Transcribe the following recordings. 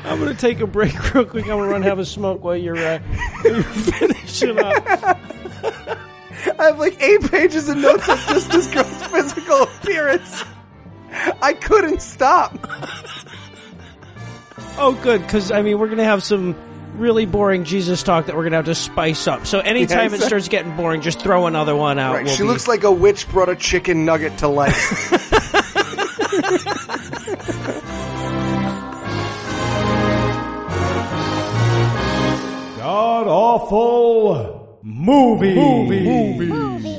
I'm going to take a break real quick. I'm going to run have a smoke while you're finishing up. I have like 8 pages of notes of just this girl's physical appearance. I couldn't stop. Oh, good, because, I mean, we're going to have some really boring Jesus talk that we're going to have to spice up. So anytime it starts getting boring, just throw another one out. Right. She looks like a witch brought a chicken nugget to life. God-awful movies.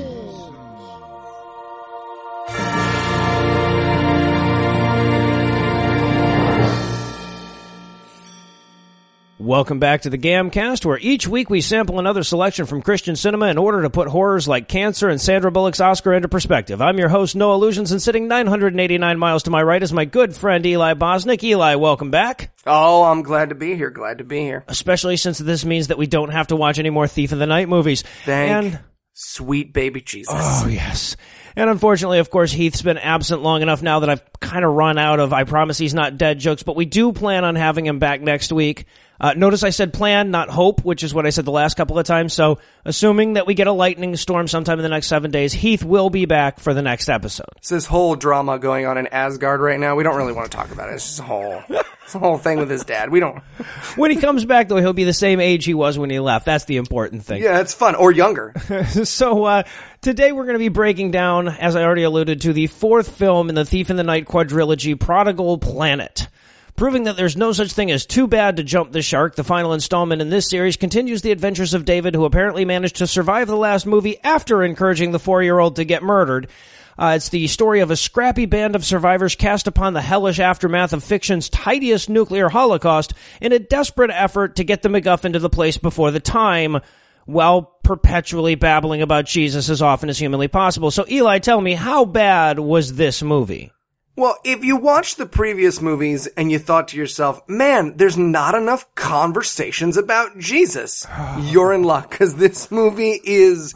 Welcome back to the Gamcast, where each week we sample another selection from Christian cinema in order to put horrors like Cancer and Sandra Bullock's Oscar into perspective. I'm your host, Noah Lugeons, and sitting 989 miles to my right is my good friend Eli Bosnick. Eli, welcome back. Oh, I'm glad to be here. Glad to be here. Especially since this means that we don't have to watch any more Thief of the Night movies. Thank sweet baby Jesus. Oh, yes. And unfortunately, of course, Heath's been absent long enough now that I've kind of run out of I promise he's not dead jokes, but we do plan on having him back next week. Notice I said plan, not hope, which is what I said the last couple of times. So, assuming that we get a lightning storm sometime in the next 7 days, Heath will be back for the next episode. It's this whole drama going on in Asgard right now. We don't really want to talk about it. It's just a whole thing with his dad. We don't. When he comes back, though, he'll be the same age he was when he left. That's the important thing. Yeah, it's fun. Or younger. So, today we're going to be breaking down, as I already alluded to, the fourth film in the Thief in the Night quadrilogy, Prodigal Planet. Proving that there's no such thing as too bad to jump the shark, the final installment in this series continues the adventures of David, who apparently managed to survive the last movie after encouraging the 4-year-old to get murdered. It's the story of a scrappy band of survivors cast upon the hellish aftermath of fiction's tidiest nuclear holocaust in a desperate effort to get the MacGuffin to the place before the time, while perpetually babbling about Jesus as often as humanly possible. So, Eli, tell me, how bad was this movie? Well, if you watched the previous movies and you thought to yourself, man, there's not enough conversations about Jesus, you're in luck, because this movie is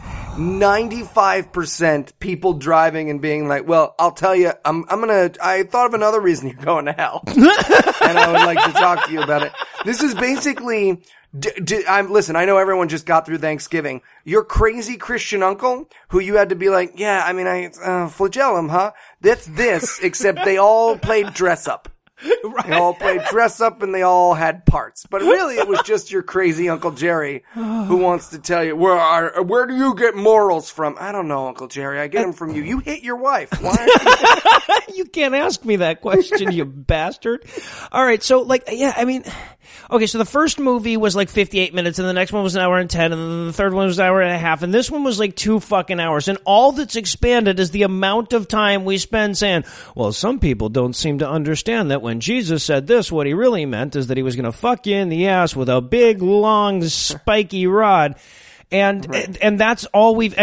95% people driving and being like, well, I'll tell you, I thought of another reason you're going to hell. And I would like to talk to you about it. This is basically... listen, I know everyone just got through Thanksgiving. Your crazy Christian uncle, who you had to be like, yeah, I mean, flagellum, huh? That's this, except they all played dress up. Right. They all played dress up and they all had parts. But really, it was just your crazy Uncle Jerry who wants to tell you, where do you get morals from? I don't know, Uncle Jerry. I get them from you. You hit your wife. Why? You can't ask me that question, you bastard. All right, so, okay, so the first movie was like 58 minutes, and the next one was an hour and 10, and then the third one was an hour and a half, and this one was like 2 fucking hours. And all that's expanded is the amount of time we spend saying, well, some people don't seem to understand that when Jesus said this, what he really meant is that he was going to fuck you in the ass with a big, long, spiky rod. And that's all that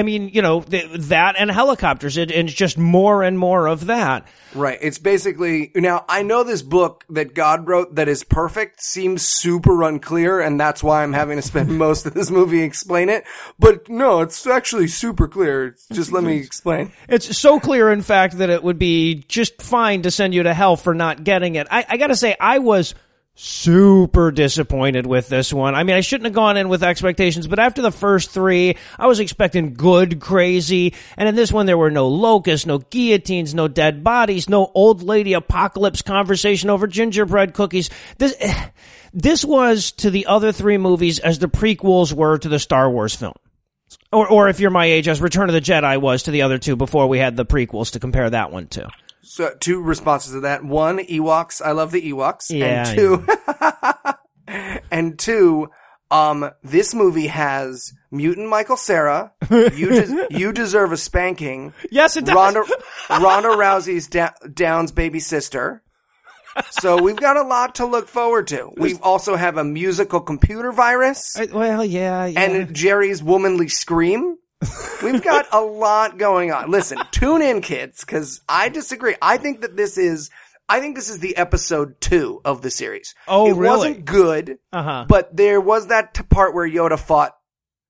and helicopters, and it's just more and more of that. Right. It's basically, now I know this book that God wrote that is perfect seems super unclear, and that's why I'm having to spend most of this movie explain it. But no, it's actually super clear. Just let me explain. It's so clear, in fact, that it would be just fine to send you to hell for not getting it. I gotta say, I was super disappointed with this one. I mean, I shouldn't have gone in with expectations, but after the first 3, I was expecting good crazy, and in this one there were no locusts, no guillotines, no dead bodies, no old lady apocalypse conversation over gingerbread cookies. This was to the other 3 movies as the prequels were to the Star Wars film. Or if you're my age, as Return of the Jedi was to the other 2 before we had the prequels to compare that one to. So 2 responses to that. 1, Ewoks. I love the Ewoks. Yeah. And 2, this movie has mutant Michael Cera. You deserve a spanking. Yes, it does. Ronda Rousey's Down's baby sister. So we've got a lot to look forward to. We also have a musical computer virus. Well, yeah. And Jerry's womanly scream. We've got a lot going on. Listen, tune in, kids, because I disagree. I think this is the episode 2 of the series. Oh, it really? Wasn't good, but there was that part where Yoda fought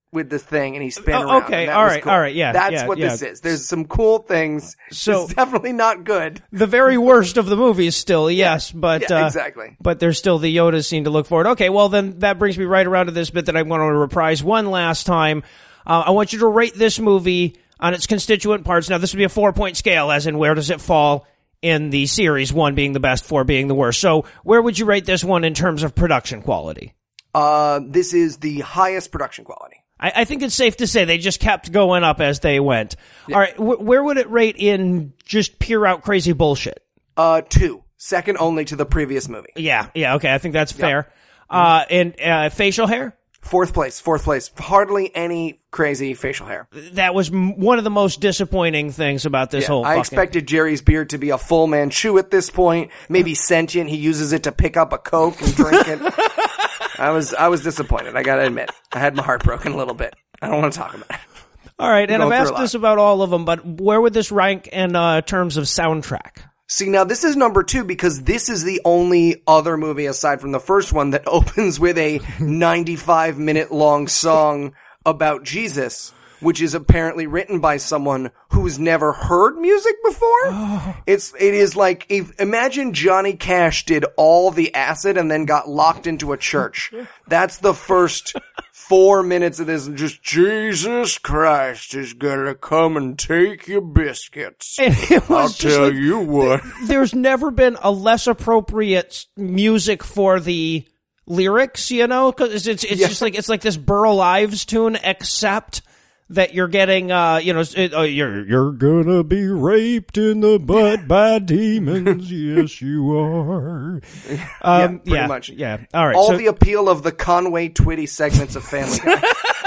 with this thing and he spun around. Okay, and that all was right, cool. all right, yeah. That's what this is. There's some cool things. So it's definitely not good. The very worst of the movies still, yes, but exactly. But there's still the Yoda scene to look forward. Okay, well then that brings me right around to this bit that I'm going to reprise one last time. I want you to rate this movie on its constituent parts. Now this would be a 4-point scale, as in where does it fall in the series, 1 being the best, 4 being the worst. So where would you rate this one in terms of production quality? This is the highest production quality. I think it's safe to say they just kept going up as they went. Yeah. All right, where would it rate in just pure out crazy bullshit? 2. Second only to the previous movie. Yeah, okay, I think that's fair. And facial hair? Fourth place. Hardly any crazy facial hair. That was one of the most disappointing things about this whole I expected Jerry's beard to be a full Manchu at this point. Maybe sentient. He uses it to pick up a Coke and drink it. I was disappointed. I gotta admit. I had my heart broken a little bit. I don't want to talk about it. All right, and I've asked this about all of them, but where would this rank in terms of soundtrack? See, now this is number 2 because this is the only other movie aside from the first one that opens with a 95-minute long song about Jesus, which is apparently written by someone who's never heard music before. It is like, imagine Johnny Cash did all the acid and then got locked into a church. That's the first 4 minutes of this, just Jesus Christ is gonna come and take your biscuits. I'll tell you what. There's never been a less appropriate music for the lyrics, you know? Cause it's just like, it's like this Burl Ives tune, except that you're getting, you're gonna be raped in the butt by demons. Yes, you are. Pretty much. Yeah. All right. All the appeal of the Conway Twitty segments of Family Guy.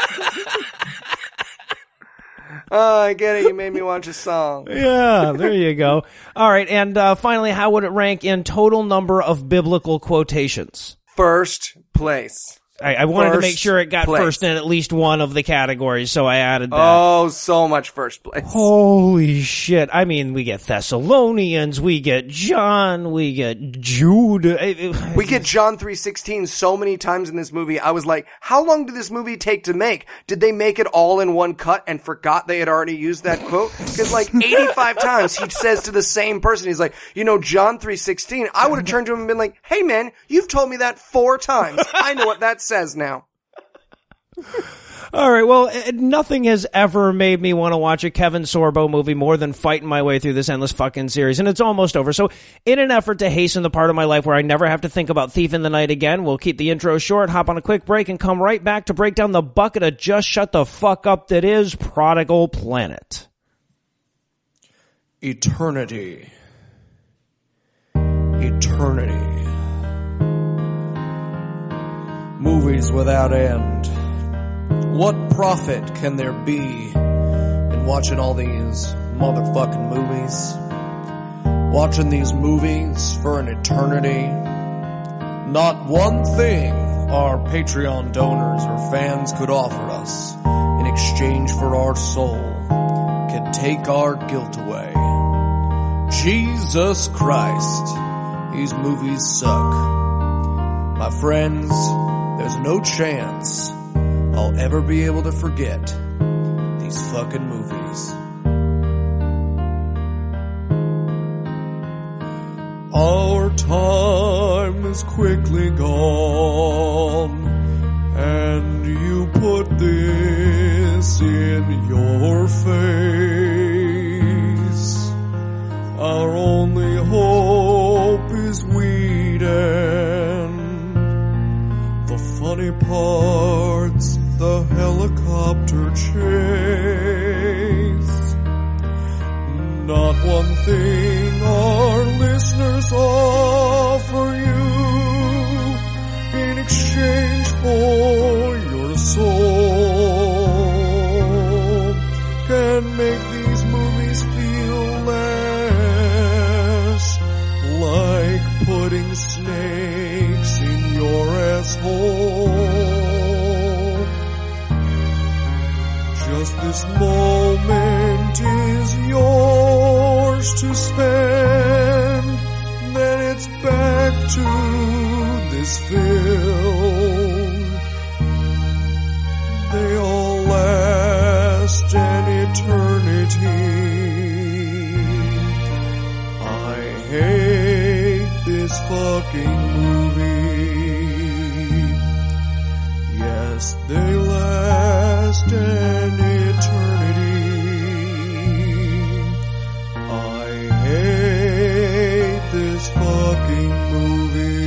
Oh, I get it. You made me watch a song. Yeah, there you go. All right. And, finally, how would it rank in total number of biblical quotations? First place. I wanted to make sure it got first in at least one of the categories, so I added that. Oh, so much first place. Holy shit. I mean, we get Thessalonians, we get John, we get Jude. We get John 3:16 so many times in this movie. I was like, how long did this movie take to make? Did they make it all in one cut and forgot they had already used that quote? Because like 85 times he says to the same person, he's like, John 3:16. I would have turned to him and been like, hey man, you've told me that 4 times. I know what that says now. All right, well, nothing has ever made me want to watch a Kevin Sorbo movie more than fighting my way through this endless fucking series, and it's almost over. So in an effort to hasten the part of my life where I never have to think about Thief in the Night again, we'll keep the intro short, hop on a quick break, and come right back to break down the bucket of just shut the fuck up that is Prodigal Planet. Eternity. Movies without end. What profit can there be in watching all these motherfucking movies? Watching these movies for an eternity. Not one thing our Patreon donors or fans could offer us in exchange for our soul can take our guilt away. Jesus Christ, these movies suck. My friends, there's no chance I'll ever be able to forget these fucking movies. Our time is quickly gone, and you put this in your face. Our only hope is weed and the funny parts, the helicopter chase. Not one thing our listeners offer you in exchange for your soul can make these movies feel less like putting snakes in your asshole. Just this moment is yours to spend, then it's back to this film. They all this fucking movie. Yes, they last an eternity. I hate this fucking movie.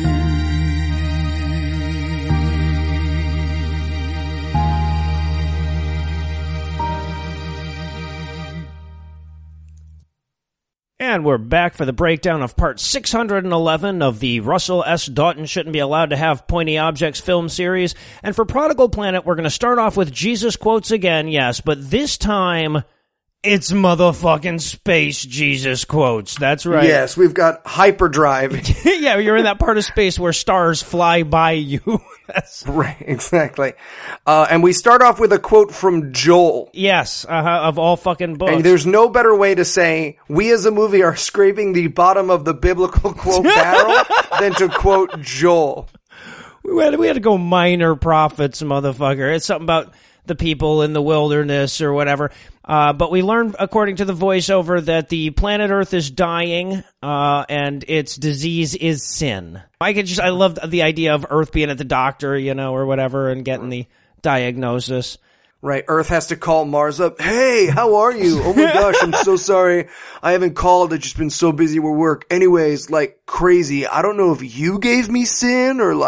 And we're back for the breakdown of part 611 of the Russell S. Doughton Shouldn't Be Allowed to Have Pointy Objects film series. And for Prodigal Planet, we're going to start off with Jesus quotes again, yes, but this time it's motherfucking space Jesus quotes. That's right. Yes, we've got hyperdrive. Yeah, you're in that part of space where stars fly by you. That's Right, exactly. And we start off with a quote from Joel. yes, of all fucking books. And there's no better way to say, we as a movie are scraping the bottom of the biblical quote barrel than to quote Joel. We had to go minor prophets, motherfucker. It's something about the people in the wilderness or whatever. But we learned, according to the voiceover, that the planet Earth is dying, and its disease is sin. I love the idea of Earth being at the doctor, or whatever, and getting the diagnosis. Right, Earth has to call Mars up. Hey, how are you? Oh my gosh, I'm so sorry. I haven't called. I've just been so busy with work. Anyways, crazy. I don't know if you gave me sin or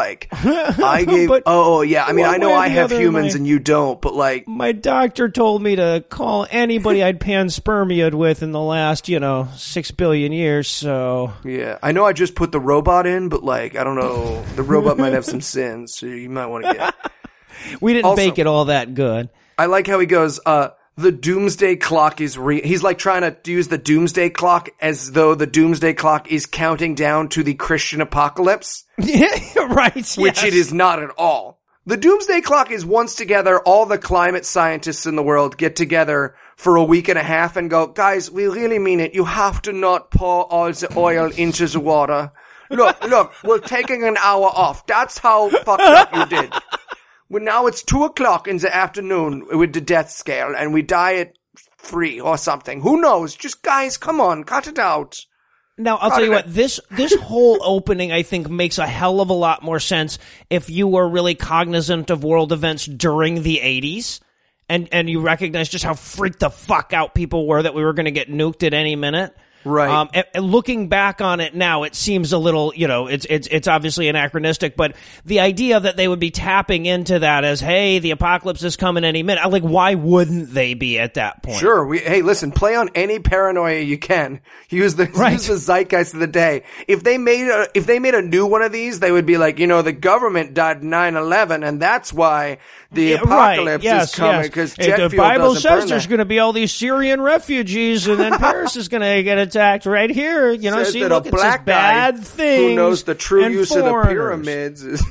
I gave. Oh yeah. I mean, I know I have humans and you don't, but my doctor told me to call anybody I'd panspermiaed with in the last, 6 billion years. So yeah, I know I just put the robot in, but I don't know. The robot might have some sins, so you might want to get. We didn't bake it all that good. I like how he goes, the doomsday clock is real. He's trying to use the doomsday clock as though the doomsday clock is counting down to the Christian apocalypse. Right. Which it is not at all. The doomsday clock is once together, all the climate scientists in the world get together for a week and a half and go, guys, we really mean it. You have to not pour all the oil into the water. Look, we're taking an hour off. That's how fucked up you did. Well, now it's 2:00 in the afternoon with the death scale, and we die at 3 or something. Who knows? Just guys, come on, cut it out. Now, I'll tell you what, this whole opening, I think, makes a hell of a lot more sense if you were really cognizant of world events during the 80s, and you recognize just how freaked the fuck out people were that we were going to get nuked at any minute. Right. And looking back on it now, it seems a little, it's obviously anachronistic, but the idea that they would be tapping into that as, hey, the apocalypse is coming any minute. Why wouldn't they be at that point? Sure. Hey, listen, play on any paranoia you can. Use the zeitgeist of the day. If they made a new one of these, they would be like, the government died 9/11, and that's why the apocalypse is coming, because jet fuel the Bible doesn't burn says there's going to be all these Syrian refugees, and then Paris is going to get attacked right here. Says See, that look, a it says black bad guy things. who knows the true and use of the foreigners. pyramids is.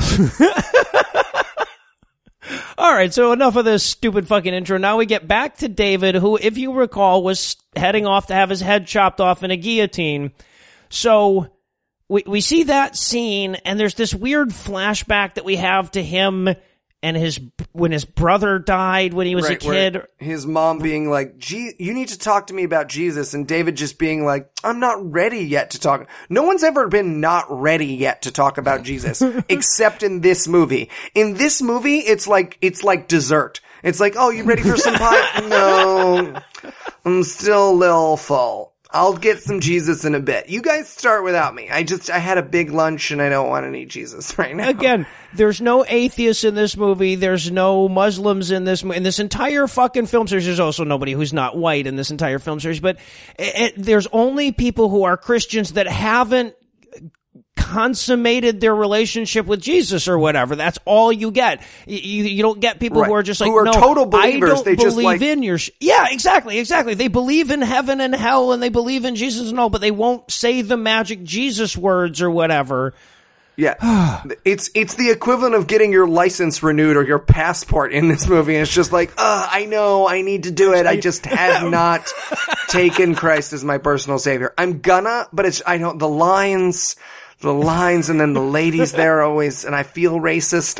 All right, so enough of this stupid fucking intro. Now we get back to David, who, if you recall, was heading off to have his head chopped off in a guillotine. So we see that scene, and there's this weird flashback that we have to him and when his brother died when he was a kid. His mom being like, you need to talk to me about Jesus, and David just being like, I'm not ready yet to talk. No one's ever been not ready yet to talk about Jesus, except in this movie. In this movie, it's like dessert. It's like, oh, you ready for some pie? No, I'm still a little full. I'll get some Jesus in a bit. You guys start without me. I had a big lunch and I don't want any Jesus right now. Again, there's no atheists in this movie. There's no Muslims in this entire fucking film series. There's also nobody who's not white in this entire film series, but there's only people who are Christians that haven't consummated their relationship with Jesus or whatever. That's all you get. You don't get people who are just like, who are total believers. I don't they just believe in your yeah, exactly. They believe in heaven and hell and they believe in Jesus and all, but they won't say the magic Jesus words or whatever. Yeah. It's the equivalent of getting your license renewed or your passport in this movie. And it's just like, I know, I need to do it. I just have not taken Christ as my personal savior. I'm gonna, but the lines, and then the ladies there always, and I feel racist.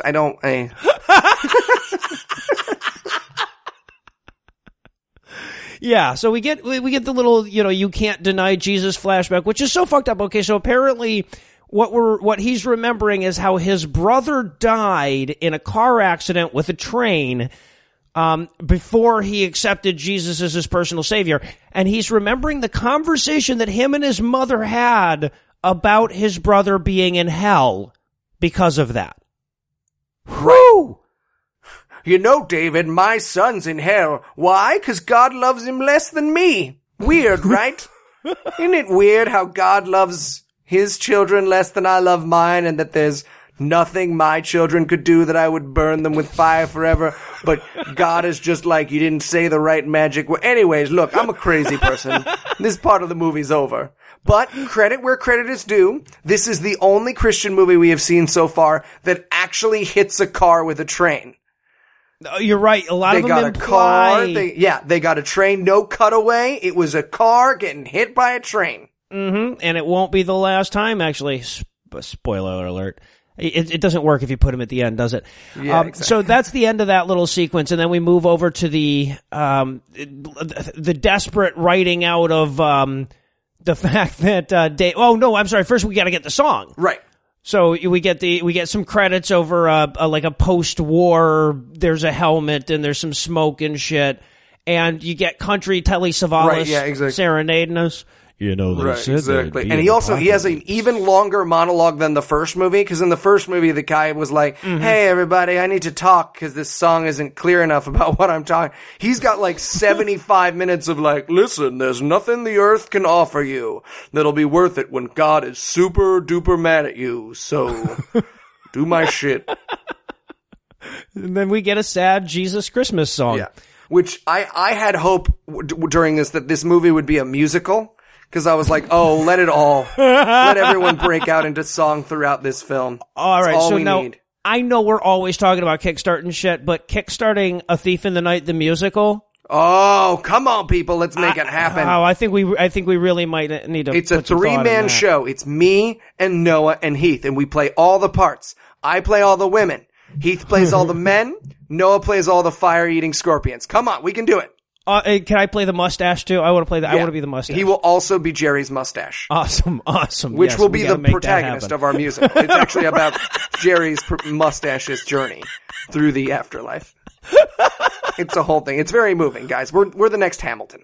Yeah, so we get the little, you can't deny Jesus flashback, which is so fucked up. Okay, so apparently what he's remembering is how his brother died in a car accident with a train before he accepted Jesus as his personal savior. And he's remembering the conversation that him and his mother had about his brother being in hell because of that. Whew! David, my son's in hell. Why? 'Cause God loves him less than me. Weird, right? Isn't it weird how God loves his children less than I love mine, and that there's nothing my children could do that I would burn them with fire forever, but God is just like, you didn't say the right magic word. Anyways, look, I'm a crazy person. This part of the movie's over. But credit where credit is due. This is the only Christian movie we have seen so far that actually hits a car with a train. You're right. A lot of them imply... They got a car. They got a train. No cutaway. It was a car getting hit by a train. Mm-hmm. And it won't be the last time, actually. Spoiler alert. It doesn't work if you put him at the end, does it? Yeah, exactly. So that's the end of that little sequence, and then we move over to the desperate writing out of the fact that oh no, I'm sorry. First, we got to get the song right. So we get some credits over like a post-war. There's a helmet and there's some smoke and shit, and you get country Telly Savalas serenading us. Exactly. And he has an even longer monologue than the first movie, because in the first movie the guy was like, hey everybody, I need to talk because this song isn't clear enough about what I'm talking. He's got like 75 minutes of like, listen, there's nothing the earth can offer you that'll be worth it when God is super duper mad at you, so do my shit. And then we get a sad Jesus Christmas song. Yeah. Which I had hope during this that this movie would be a musical. Because I was like, oh, let everyone break out into song throughout this film. All right, so we now, need. I know we're always talking about kickstarting shit, but kickstarting A Thief in the Night, the musical? Oh, come on, people, let's make it happen. I think we really might need to. It's a 3-man show. It's me and Noah and Heath, and we play all the parts. I play all the women. Heath plays all the men. Noah plays all the fire-eating scorpions. Come on, we can do it. Can I play the mustache too? I want to play that. Yeah. I want to be the mustache. He will also be Jerry's mustache. Awesome. Which will be the protagonist of our musical. It's actually about Jerry's mustache's journey through the afterlife. It's a whole thing. It's very moving, guys. We're the next Hamilton.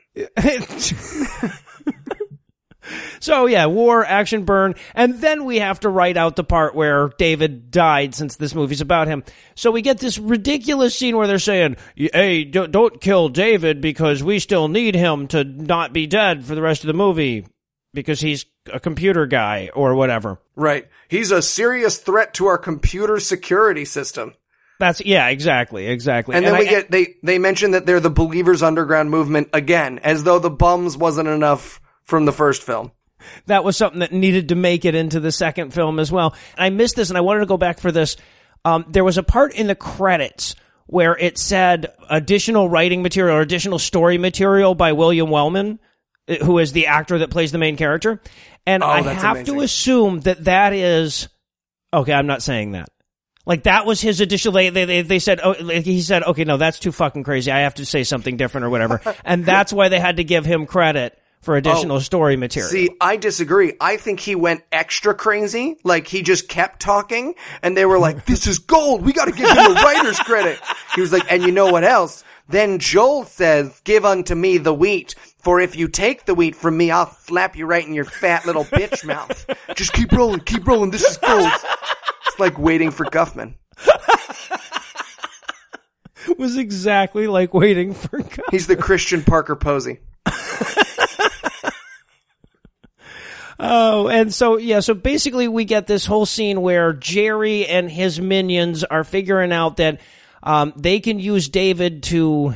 So yeah, war, action, burn, and then we have to write out the part where David died, since this movie's about him. So we get this ridiculous scene where they're saying, hey, don't kill David because we still need him to not be dead for the rest of the movie because he's a computer guy or whatever. Right. He's a serious threat to our computer security system. Exactly. And then they mention that they're the Believers Underground movement again, as though the bums wasn't enough from the first film. That was something that needed to make it into the second film as well. I missed this, and I wanted to go back for this. There was a part in the credits where it said additional writing material or additional story material by William Wellman, who is the actor that plays the main character. And I have to assume that is... Okay, I'm not saying that. Like, that was his additional... They said... he said, okay, no, that's too fucking crazy. I have to say something different or whatever. And that's why they had to give him credit for additional story material. See, I disagree. I think he went extra crazy. Like, he just kept talking, and they were like, this is gold. We gotta give him a writer's credit. He was like, and you know what else? Then Joel says, give unto me the wheat, for if you take the wheat from me, I'll slap you right in your fat little bitch mouth. Just keep rolling, this is gold. It's like waiting for Guffman. It was exactly like waiting for Guffman. He's the Christian Parker Posey. Oh, and so basically we get this whole scene where Jerry and his minions are figuring out that they can use David to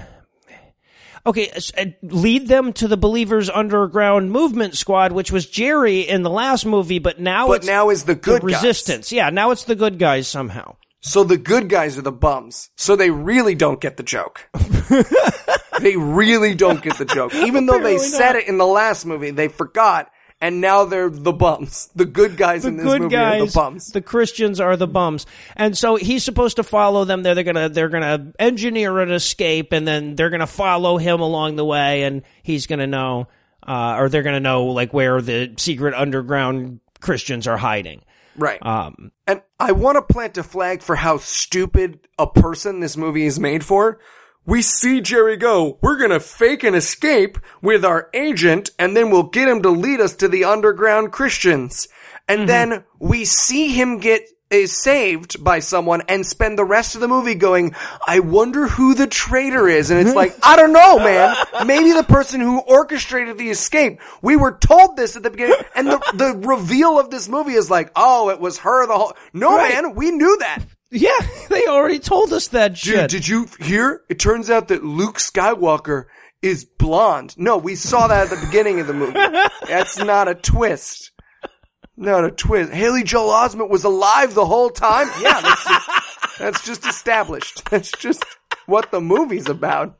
lead them to the Believers Underground Movement Squad, which was Jerry in the last movie, but now is the good guys. Resistance. Yeah, now it's the good guys somehow. So the good guys are the bums. So they really don't get the joke. They really don't get the joke. Even though they said it in the last movie, they forgot. and now they're the bums. The good guys in this movie are the bums. The Christians are the bums. And so he's supposed to follow them there. They're gonna engineer an escape, and then they're gonna follow him along the way, and he's gonna know, or they're gonna know, like, where the secret underground Christians are hiding. Right. And I want to plant a flag for how stupid a person this movie is made for. We see Jerry go, we're gonna fake an escape with our agent, and then we'll get him to lead us to the underground Christians. And then we see him get saved by someone and spend the rest of the movie going, I wonder who the traitor is. And it's like, I don't know, man. Maybe the person who orchestrated the escape. We were told this at the beginning, and the reveal of this movie is like, oh, it was her the whole... No, man, we knew that. Yeah, they already told us that shit. Dude, did you hear? It turns out that Luke Skywalker is blonde. No, we saw that at the beginning of the movie. That's not a twist. Not a twist. Haley Joel Osment was alive the whole time? Yeah, that's just established. That's just what the movie's about.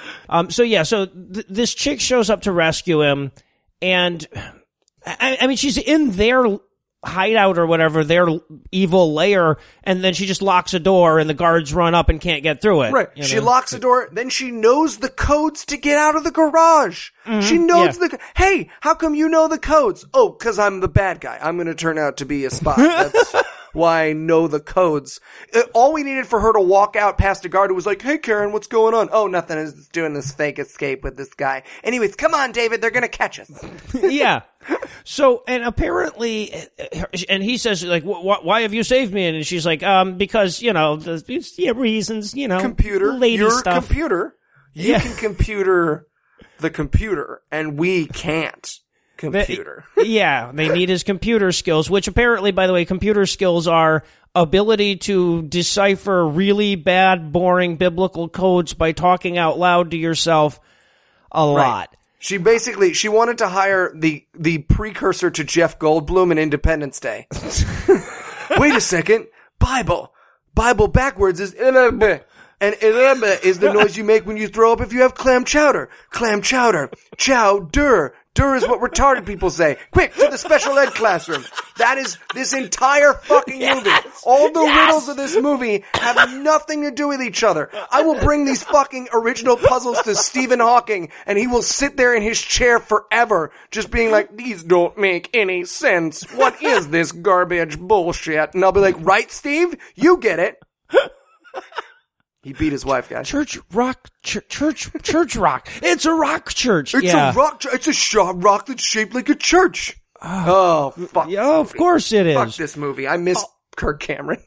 So this chick shows up to rescue him, and I mean, she's in their hideout or whatever, their evil lair, and then she just locks a door and the guards run up and can't get through it. Right. She locks the door, then she knows the codes to get out of the garage. She knows hey, how come you know the codes? Oh, 'cause I'm the bad guy. I'm gonna turn out to be a spy. That's why I know the codes. All we needed for her to walk out past a guard who was like, hey Karen, what's going on? Oh, nothing. Is doing this fake escape with this guy. Anyways, come on, David, they're gonna catch us. Yeah. So, and apparently, and he says, like, why have you saved me? And she's like, because, reasons, computer, lady you're stuff. A computer. You can computer the computer, and we can't computer. They need his computer skills, which apparently, by the way, computer skills are ability to decipher really bad, boring biblical codes by talking out loud to yourself a lot. She wanted to hire the precursor to Jeff Goldblum in Independence Day. Wait a second. Bible backwards is ilebe. And ilebe is the noise you make when you throw up if you have clam chowder. Clam chowder. Chow dur. Dur is what retarded people say. Quick, to the special ed classroom. That is this entire fucking movie. All the riddles of this movie have nothing to do with each other. I will bring these fucking original puzzles to Stephen Hawking, and he will sit there in his chair forever, just being like, these don't make any sense. What is this garbage bullshit? And I'll be like, right, Steve? You get it. He beat his wife, guys. Church rock. It's a rock church. It's a rock. It's a rock that's shaped like a church. Oh, fuck. Yeah, of course it is. Fuck this movie. I miss Kirk Cameron.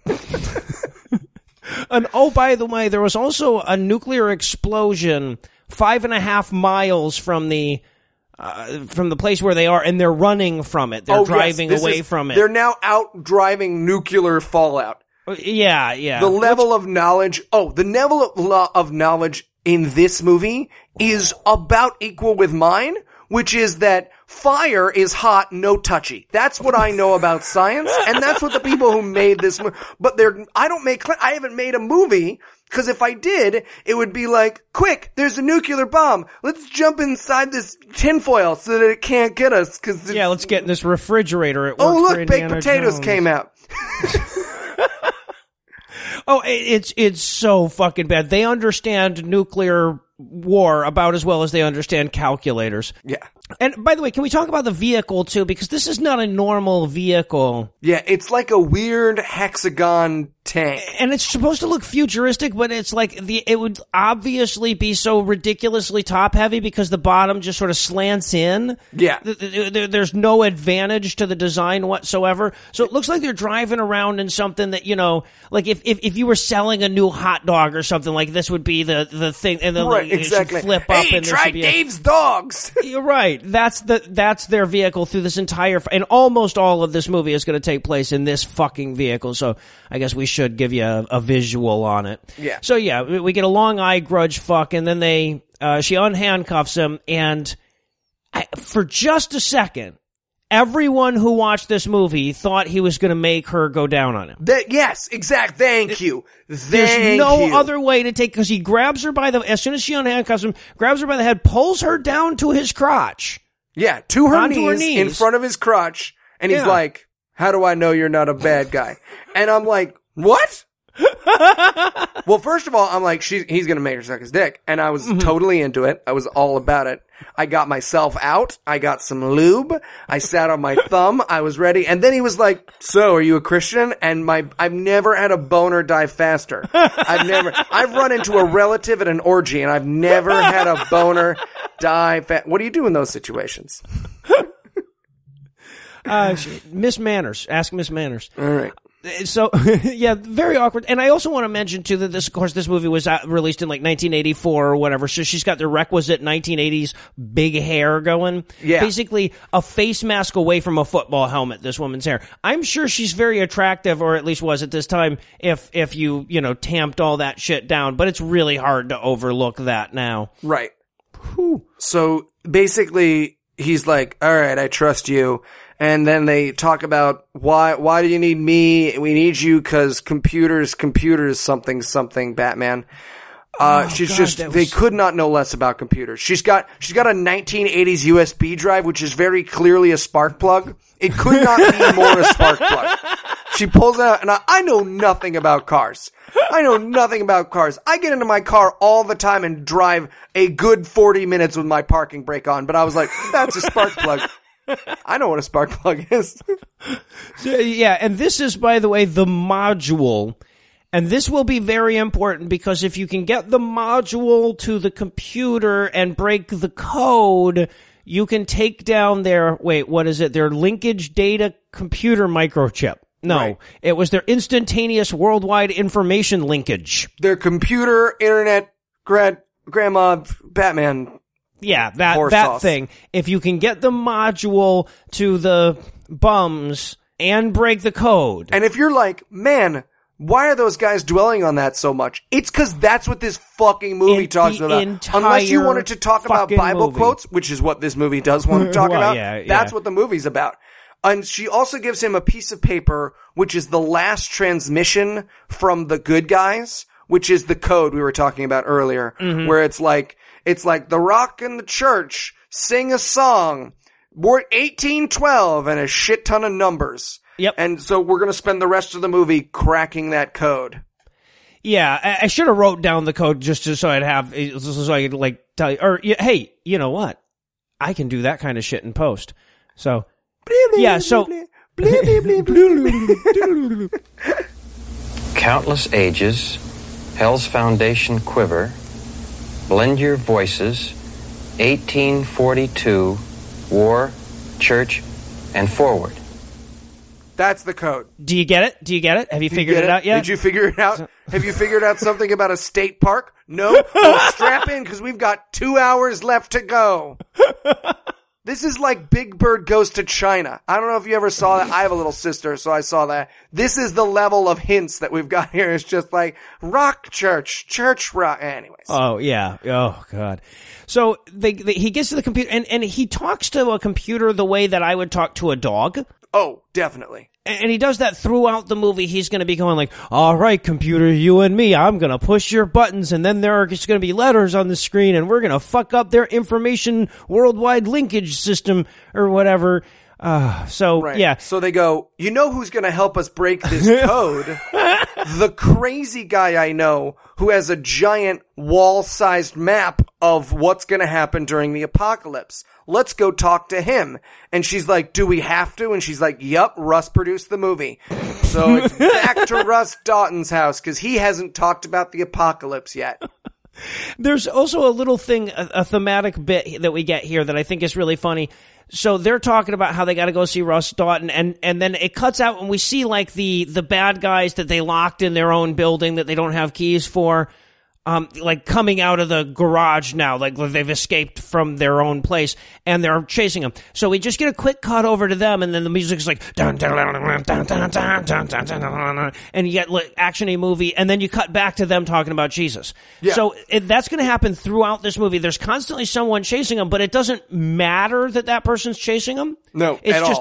And by the way, there was also a nuclear explosion 5.5 miles from the place where they are, and they're running from it. They're driving away from it. They're now out driving nuclear fallout. Yeah. The level of knowledge, in this movie is about equal with mine, which is that fire is hot, no touchy. That's what I know about science, and that's what the people who made this movie, but I haven't made a movie, because if I did, it would be like, quick, there's a nuclear bomb. Let's jump inside this tinfoil so that it can't get us, let's get in this refrigerator. Look, baked potatoes came out. Oh, it's so fucking bad. They understand nuclear war about as well as they understand calculators. Yeah. And by the way, can we talk about the vehicle too? Because this is not a normal vehicle. Yeah, it's like a weird hexagon tank. And it's supposed to look futuristic, but it's like it would obviously be so ridiculously top heavy because the bottom just sort of slants in. Yeah. There's no advantage to the design whatsoever. So it looks like they're driving around in something that, like if you were selling a new hot dog or something, like this would be the thing. And then right, exactly. It should flip up. Hey, and try Dave's dogs. You're right. That's their vehicle through this entire, and almost all of this movie is going to take place in this fucking vehicle. So I guess we should give you a visual on it. Yeah. So yeah, we get a long eye grudge fuck, and then she unhandcuffs him, and for just a second, everyone who watched this movie thought he was going to make her go down on him. Yes, exact. Thank you. There's no other way to take, because he grabs her as soon as she unhandcuffs him, grabs her by the head, pulls her down to his crotch. Yeah, to her Onto her knees in knees. front of his crotch. And he's Yeah. like, how do I know you're not a bad guy? And I'm like, what? Well, first of all, I'm like, he's gonna make her suck his dick. And I was totally into it. I was all about it. I got myself out. I got some lube. I sat on my thumb. I was ready. And then he was like, so are you a Christian? And I've never had a boner die faster. I've run into a relative at an orgy and I've never had a boner die What do you do in those situations? Miss Manners. Ask Miss Manners. All right. So, yeah, very awkward. And I also want to mention, too, that this movie was released in like 1984 or whatever, so she's got the requisite 1980s big hair going. Yeah. Basically, a face mask away from a football helmet, this woman's hair. I'm sure she's very attractive, or at least was at this time, if you tamped all that shit down, but it's really hard to overlook that now. Right. Whew. So basically, he's like, all right, I trust you. And then they talk about why do you need me? We need you because computers, something, Batman. They could not know less about computers. She's got a 1980s USB drive, which is very clearly a spark plug. It could not be more a spark plug. She pulls it out, and I know nothing about cars. I get into my car all the time and drive a good 40 minutes with my parking brake on, but I was like, that's a spark plug. I know what a spark plug is. Yeah, and this is, by the way, the module. And this will be very important because if you can get the module to the computer and break the code, you can take down their linkage data computer microchip. No, Right. It was their instantaneous worldwide information linkage. Their computer, internet, grandma, Batman. Yeah, Horse that sauce. thing. If you can get the module to the bums and break the code. And if you're like, man, why are those guys dwelling on that so much? It's because that's what this fucking movie talks about. Unless you wanted to talk about fucking Bible movie. quotes, which is what this movie does want to talk Well, about. yeah. That's what the movie's about. And she also gives him a piece of paper, which is the last transmission from the good guys, which is the code we were talking about earlier, where it's like the Rock and the Church sing a song, word 1812 and a shit ton of numbers. Yep. And so we're going to spend the rest of the movie cracking that code. Yeah, I should have wrote down the code just so I could like tell you, or hey, you know what? I can do that kind of shit in post. So, yeah, so. Countless ages, hell's foundation quiver, blend your voices, 1842, war, church, and forward. That's the code. Do you get it? Have you figured it out yet? Did you figure it out? Have you figured out something about a state park? No? Well, strap in because we've got 2 hours left to go. This is like Big Bird Goes to China. I don't know if you ever saw that. I have a little sister, so I saw that. This is the level of hints that we've got here. It's just like rock church rock. Anyways. Oh, yeah. Oh, God. So he gets to the computer and he talks to a computer the way that I would talk to a dog. Oh, definitely. And he does that throughout the movie. He's going to be going like, all right, computer, you and me, I'm going to push your buttons, and then there are just going to be letters on the screen, and we're going to fuck up their information worldwide linkage system or whatever. Right. Yeah. So they go, you know who's going to help us break this code? The crazy guy I know who has a giant wall-sized map of what's going to happen during the apocalypse. Let's go talk to him. And she's like, do we have to? And she's like, yup, Russ produced the movie. So it's back to Russ Doughton's house because he hasn't talked about the apocalypse yet. There's also a little thing, a thematic bit that we get here that I think is really funny. So they're talking about how they got to go see Russ Doughton, and then it cuts out and we see like the bad guys that they locked in their own building that they don't have keys for, like coming out of the garage now, like they've escaped from their own place and they're chasing them. So we just get a quick cut over to them and then the music's like dun, dun, dun, dun, dun, dun, dun, dun, dun, dun, and you get like action-y movie and then you cut back to them talking about Jesus. Yeah. So that's going to happen throughout this movie. There's constantly someone chasing them, but it doesn't matter that person's chasing them. No, it's at just all. that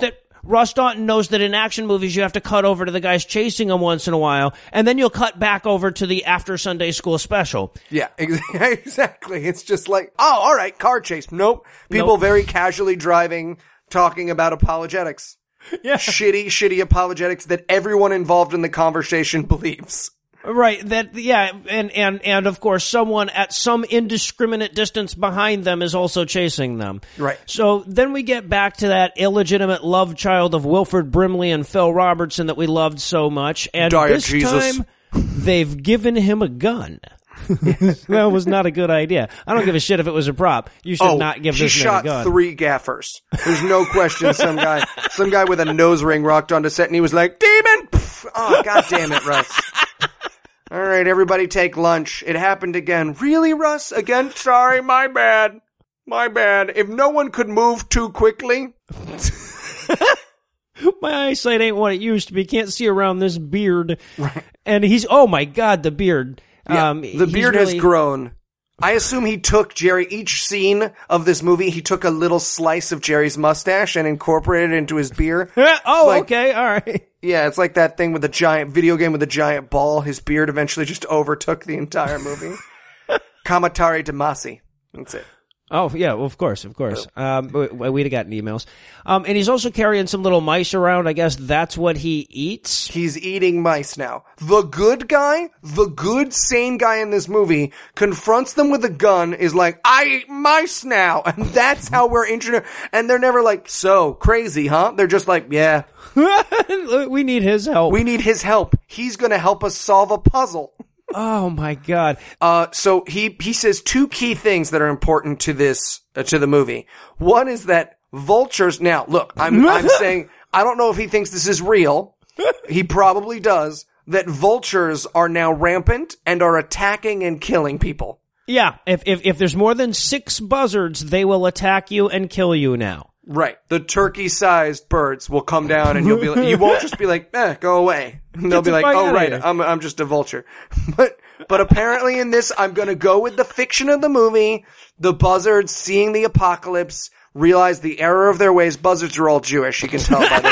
Ross Doughton knows that in action movies you have to cut over to the guys chasing him once in a while, and then you'll cut back over to the after Sunday school special. Yeah, exactly. It's just like, oh, all right, car chase. Nope. People very casually driving, talking about apologetics. Yeah. Shitty apologetics that everyone involved in the conversation believes. Right, and of course someone at some indiscriminate distance behind them is also chasing them. Right. So then we get back to that illegitimate love child of Wilford Brimley and Phil Robertson that we loved so much, and this time they've given him a gun. That was not a good idea. I don't give a shit if it was a prop. You should not give this man a gun. He shot 3 gaffers. There's no question some guy with a nose ring rocked onto set and he was like, demon! Oh, God damn it, Russ. All right, everybody take lunch. It happened again. Really, Russ? Again? Sorry, my bad. My bad. If no one could move too quickly. My eyesight ain't what it used to be. Can't see around this beard. Right. And oh my God, the beard. Yeah, the beard has grown. I assume he took each scene of this movie, he took a little slice of Jerry's mustache and incorporated it into his beard. Okay, all right. Yeah, it's like that thing with the giant video game with the giant ball. His beard eventually just overtook the entire movie. Kamatari Damacy. That's it. Oh, yeah, well, of course. We'd have gotten emails. And he's also carrying some little mice around. I guess that's what he eats. He's eating mice now. The good guy, the good, sane guy in this movie, confronts them with a gun, is like, I eat mice now! And that's how we're introduced. And they're never like, so, crazy, huh? They're just like, yeah. We need his help. We need his help. He's gonna help us solve a puzzle. Oh my God. So he says 2 key things that are important to this, to the movie. One is that vultures, now look, I'm saying, I don't know if he thinks this is real. He probably does. That vultures are now rampant and are attacking and killing people. Yeah. If there's more than 6 buzzards, they will attack you and kill you now. Right. The turkey-sized birds will come down and you'll be like, you won't just be like, go away. And they'll be like, oh, right, I'm just a vulture. But apparently in this, I'm gonna go with the fiction of the movie. The buzzards seeing the apocalypse, realize the error of their ways. Buzzards are all Jewish, you can tell by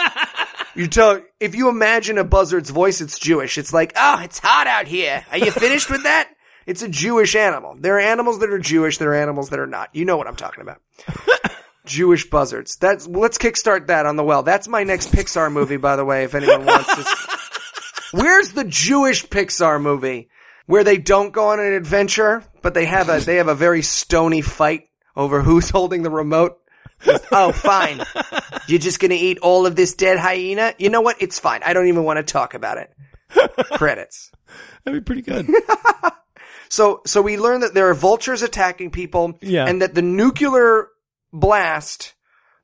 the... if you imagine a buzzard's voice, it's Jewish. It's like, oh, it's hot out here. Are you finished with that? It's a Jewish animal. There are animals that are Jewish, there are animals that are not. You know what I'm talking about. Jewish buzzards. Let's kickstart that on the well. That's my next Pixar movie, by the way, if anyone wants to. Where's the Jewish Pixar movie where they don't go on an adventure, but they have a very stony fight over who's holding the remote? Oh, fine. You're just gonna eat all of this dead hyena? You know what? It's fine. I don't even want to talk about it. Credits. That'd be pretty good. So we learn that there are vultures attacking people, and that the nuclear blast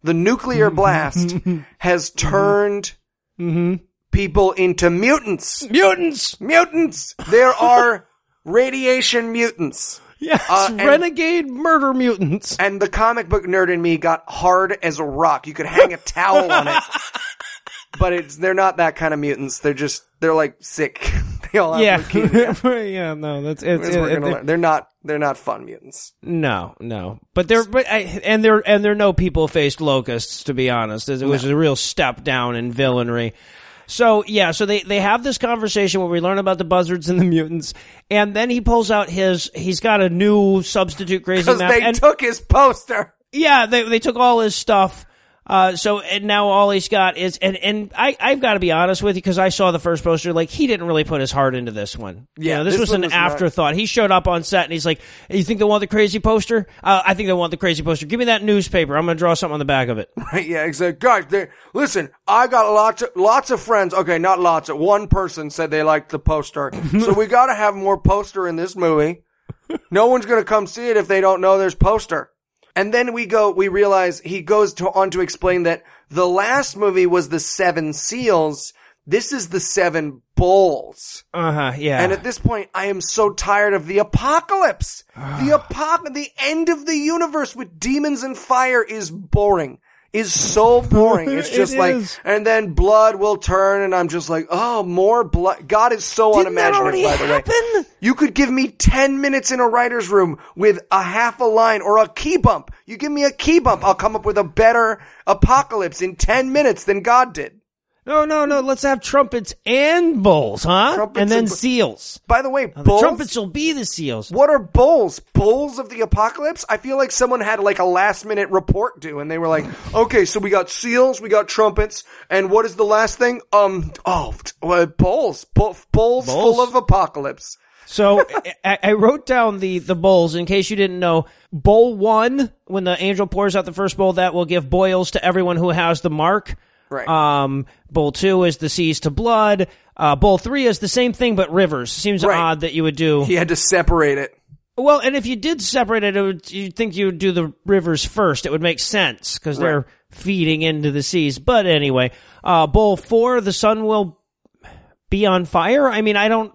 has turned people into mutants. Mutants! There are radiation mutants. Yes, renegade murder mutants. And the comic book nerd in me got hard as a rock. You could hang a towel on it. But they're not that kind of mutants. They're like sick. They all have leukemia. Yeah, no, they're not fun mutants. No. But they're no people-faced locusts, to be honest. It was a real step down in villainry. So they have this conversation where we learn about the buzzards and the mutants, and then he pulls out he's got a new substitute crazy map. Because they took his poster. Yeah, they took all his stuff. And now all he's got is, and I've got to be honest with you, because I saw the first poster, like, he didn't really put his heart into this one. Yeah. This was an afterthought. He showed up on set and he's like, you think they want the crazy poster? I think they want the crazy poster. Give me that newspaper. I'm going to draw something on the back of it. Right, yeah, exactly. Guys, listen, I got lots of friends. Okay, not lots. One person said they liked the poster. So we got to have more poster in this movie. No one's going to come see it if they don't know there's poster. And then we realize he goes on to explain that the last movie was the 7 seals. This is the 7 bowls. Yeah. And at this point, I am so tired of the apocalypse. The end of the universe with demons and fire is boring. is so boring. It's just It like, is. and then blood will turn, and I'm just like, oh, more blood. God is so Didn't that unimaginative, already by the way. happen? You could give me 10 minutes in a writer's room with a half a line or a key bump. You give me a key bump, I'll come up with a better apocalypse in 10 minutes than God did. No. Let's have trumpets and bowls, huh? Trumpets and then and seals. By the way, The bowls. trumpets will be the seals. What are bowls? Bowls of the apocalypse? I feel like someone had like a last minute report due, and they were like, okay, so we got seals, we got trumpets, and what is the last thing? Bowls. Bowls full of apocalypse. So I wrote down the bowls in case you didn't know. Bowl 1, when the angel pours out the first bowl, that will give boils to everyone who has the mark. Right. Bowl 2 is the seas to blood. Bowl 3 is the same thing, but rivers. Seems Right. odd that you would do. He had to separate it. Well, and if you did separate it, you'd think you would do the rivers first. It would make sense because they're feeding into the seas. But anyway, bowl 4, the sun will be on fire. I mean,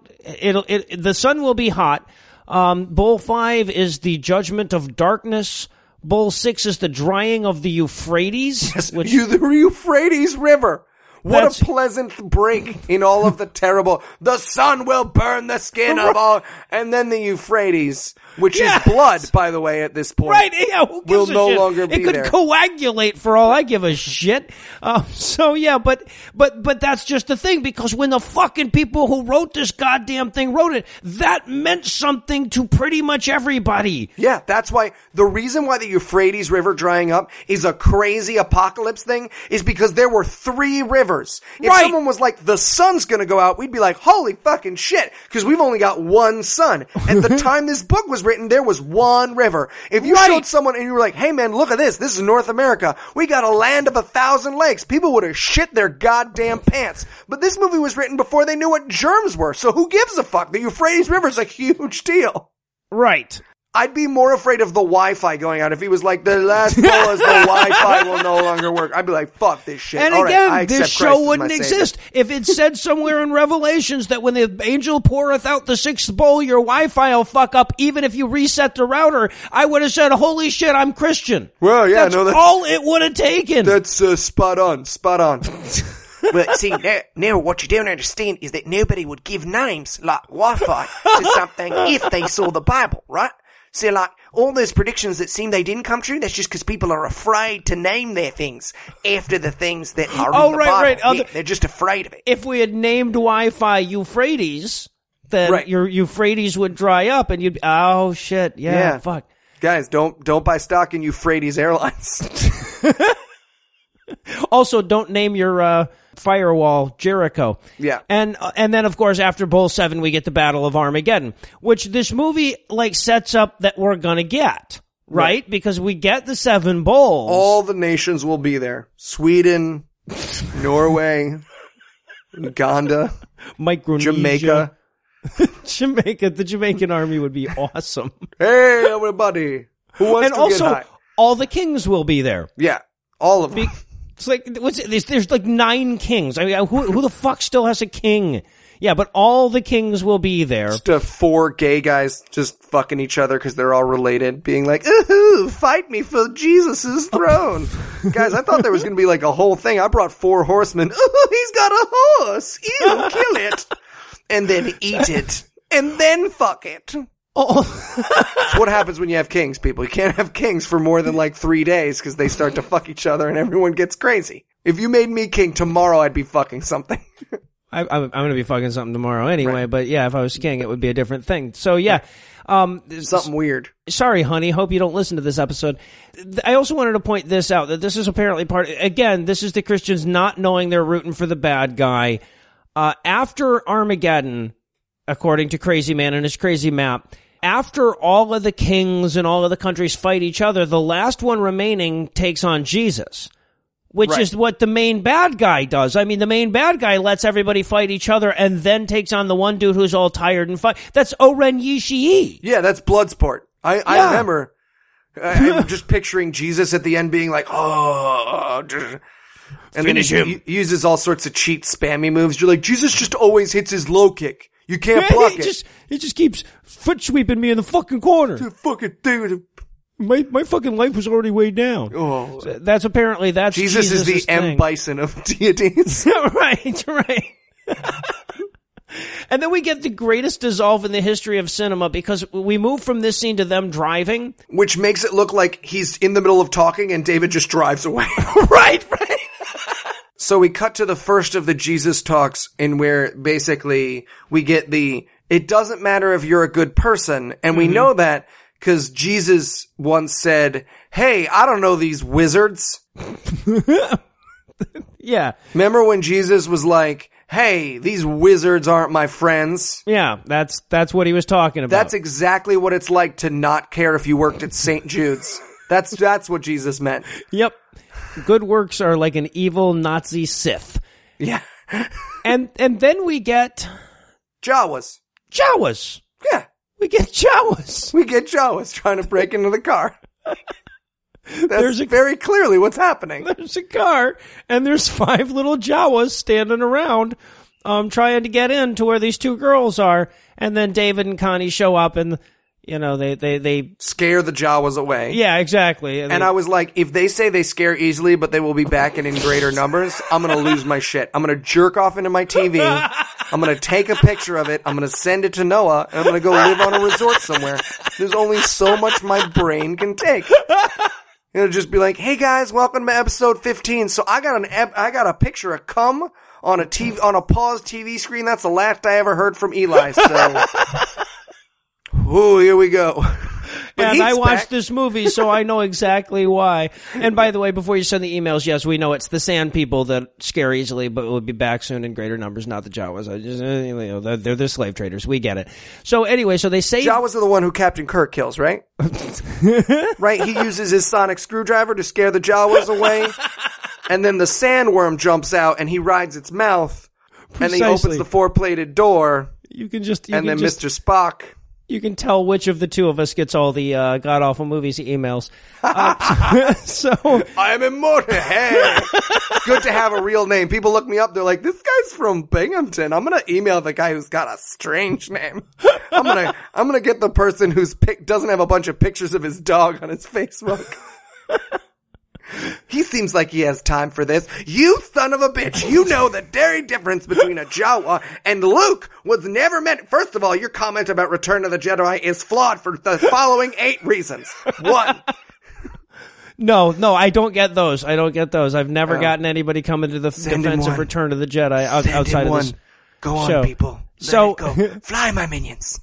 the sun will be hot. Bowl 5 is the judgment of darkness. Bowl 6 is the drying of the Euphrates. The Euphrates River. What That's- a pleasant break in all of the terrible, the sun will burn the skin of all, and then the Euphrates, which is blood, by the way, at this point. Right, yeah, who gives will a no shit? longer be It could there. coagulate for all I give a shit. So yeah, but that's just the thing, because when the fucking people who wrote this goddamn thing wrote it, that meant something to pretty much everybody. Yeah, that's why, the reason why the Euphrates River drying up is a crazy apocalypse thing is because there were 3 rivers. If Right. someone was like, the sun's gonna go out, we'd be like, holy fucking shit, because we've only got one sun. At the time this book was written, there was one river. If you Right. showed someone and you were like, hey man, look at this is North America. We got a land of 1,000 lakes. People would have shit their goddamn pants. But this movie was written before they knew what germs were, so who gives a fuck? The Euphrates River's a huge deal. Right. I'd be more afraid of the Wi-Fi going out if he was like, the last bowl is the Wi-Fi will no longer work. I'd be like, fuck this shit. And All right, again, I this accept show Christ as my wouldn't savior. exist if it said somewhere in Revelations that when the angel poureth out the 6th bowl, your Wi-Fi will fuck up even if you reset the router. I would have said, holy shit, I'm Christian. Well, yeah, That's no, that's, all it would have taken. that's spot on. Well, see, now what you don't understand is that nobody would give names like Wi-Fi to something if they saw the Bible, right? So, like, all those predictions that seem they didn't come true, that's just because people are afraid to name their things after the things that are in the Bible. Yeah, they're just afraid of it. If we had named Wi-Fi Euphrates, then Right. your Euphrates would dry up and you'd, oh shit, yeah. Fuck. Guys, don't buy stock in Euphrates Airlines. Also, don't name your firewall Jericho. Yeah. And then, of course, after Bowl 7, we get the Battle of Armageddon, which this movie, like, sets up that we're gonna get, right? Because we get the 7 bowls. All the nations will be there. Sweden, Norway, Uganda, Micronesia. Jamaica. Jamaica. The Jamaican army would be awesome. Hey, everybody. Who wants And to also, get high? all the kings will be there. Yeah, all of them. It's like, there's like 9 kings. I mean, who the fuck still has a king? Yeah, but all the kings will be there. Just 4 gay guys just fucking each other because they're all related, being like, ooh, fight me for Jesus' throne. Guys, I thought there was going to be like a whole thing. I brought 4 horsemen. Ooh, he's got a horse. Ew, kill it. And then eat it. And then fuck it. Oh, That's what happens when you have kings, people. You can't have kings for more than like 3 days because they start to fuck each other and everyone gets crazy. If you made me king tomorrow, I'd be fucking something. I'm going to be fucking something tomorrow anyway, Right. but yeah, if I was king, it would be a different thing. So yeah, Something weird. sorry, honey. Hope you don't listen to this episode. I also wanted to point this out, that this is apparently again, this is the Christians not knowing they're rooting for the bad guy. After Armageddon, according to Crazy Man and his crazy map, after all of the kings and all of the countries fight each other, the last one remaining takes on Jesus, which Right. is what the main bad guy does. I mean, the main bad guy lets everybody fight each other and then takes on the one dude who's all tired and fight. That's Oren Yishii. Yeah, that's Bloodsport. I Yeah. remember. I'm just picturing Jesus at the end being like, oh, and Finish then him. he uses all sorts of cheap spammy moves. You're like, Jesus just always hits his low kick. You can't block it. He just keeps foot sweeping me in the fucking corner. Fucking dude. My fucking life was already way down. Oh. So that's Jesus is the M. thing. Bison of deities. Right. And then we get the greatest dissolve in the history of cinema because we move from this scene to them driving. Which makes it look like he's in the middle of talking and David just drives away. Right. So we cut to the first of the Jesus talks in where basically we get it doesn't matter if you're a good person. And we know that because Jesus once said, hey, I don't know these wizards. Yeah. Remember when Jesus was like, hey, these wizards aren't my friends? Yeah, that's what he was talking about. That's exactly what it's like to not care if you worked at St. Jude's. That's what Jesus meant. Yep. Good works are like an evil Nazi Sith. Yeah. And then we get Jawas. Jawas. Yeah. We get Jawas. We get Jawas trying to break into the car. That's very clearly what's happening. There's a car, and there's 5 little Jawas standing around, trying to get in to where these 2 girls are. And then David and Connie show up, and they scare the Jawas away. Yeah, exactly. And I was like, if they say they scare easily, but they will be back and in greater numbers, I'm gonna lose my shit. I'm gonna jerk off into my TV. I'm gonna take a picture of it. I'm gonna send it to Noah, and I'm gonna go live on a resort somewhere. There's only so much my brain can take. It'll just be like, hey guys, welcome to episode 15. So I got a picture of cum on a paused TV screen. That's the last I ever heard from Eli. So, ooh, here we go. But and I watched back. this movie, so I know exactly why. And by the way, before you send the emails, yes, we know it's the sand people that scare easily, but will be back soon in greater numbers, not the Jawas. They're the slave traders. We get it. So anyway, so they say Jawas are the one who Captain Kirk kills, right? Right? He uses his sonic screwdriver to scare the Jawas away, and then the sandworm jumps out and he rides its mouth, and then he opens the 4-plated door. Then Mr. Spock. You can tell which of the 2 of us gets all the god-awful movies emails. So I'm immortal. Hey, good to have a real name. People look me up. They're like, this guy's from Binghamton. I'm going to email the guy who's got a strange name. I'm going to get the person whose doesn't have a bunch of pictures of his dog on his Facebook. He seems like he has time for this. You son of a bitch. You know the very difference between a Jawa and Luke was never meant. First of all, your comment about Return of the Jedi is flawed for the following 8 reasons. 1. No, I don't get those. I've never gotten anybody coming to the defense of Return of the Jedi outside of this Go on, show. people. Let it go. Fly, my minions.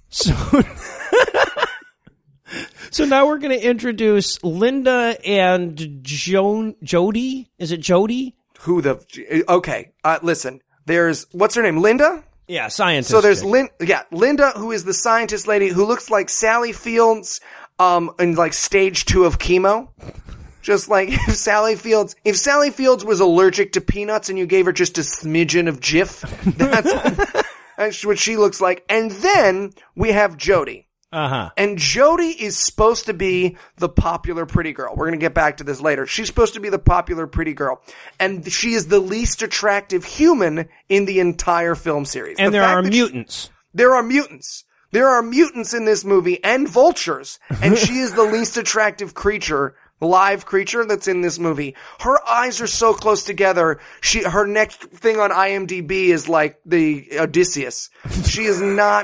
So now we're going to introduce Linda and Jody. Is it Jody? Okay. Listen, there's, what's her name? Linda? Yeah, scientist. So there's Linda, who is the scientist lady who looks like Sally Fields, in like stage 2 of chemo. Just like if Sally Fields was allergic to peanuts and you gave her just a smidgen of Jif, that's what she looks like. And then we have Jody. Uh-huh. And Jody is supposed to be the popular pretty girl. We're going to get back to this later. She's supposed to be the popular pretty girl. And she is the least attractive human in the entire film series. And there are mutants. There are mutants. There are mutants in this movie and vultures. And she is the least attractive live creature that's in this movie. Her eyes are so close together. Her next thing on IMDb is like the Odysseus. She is not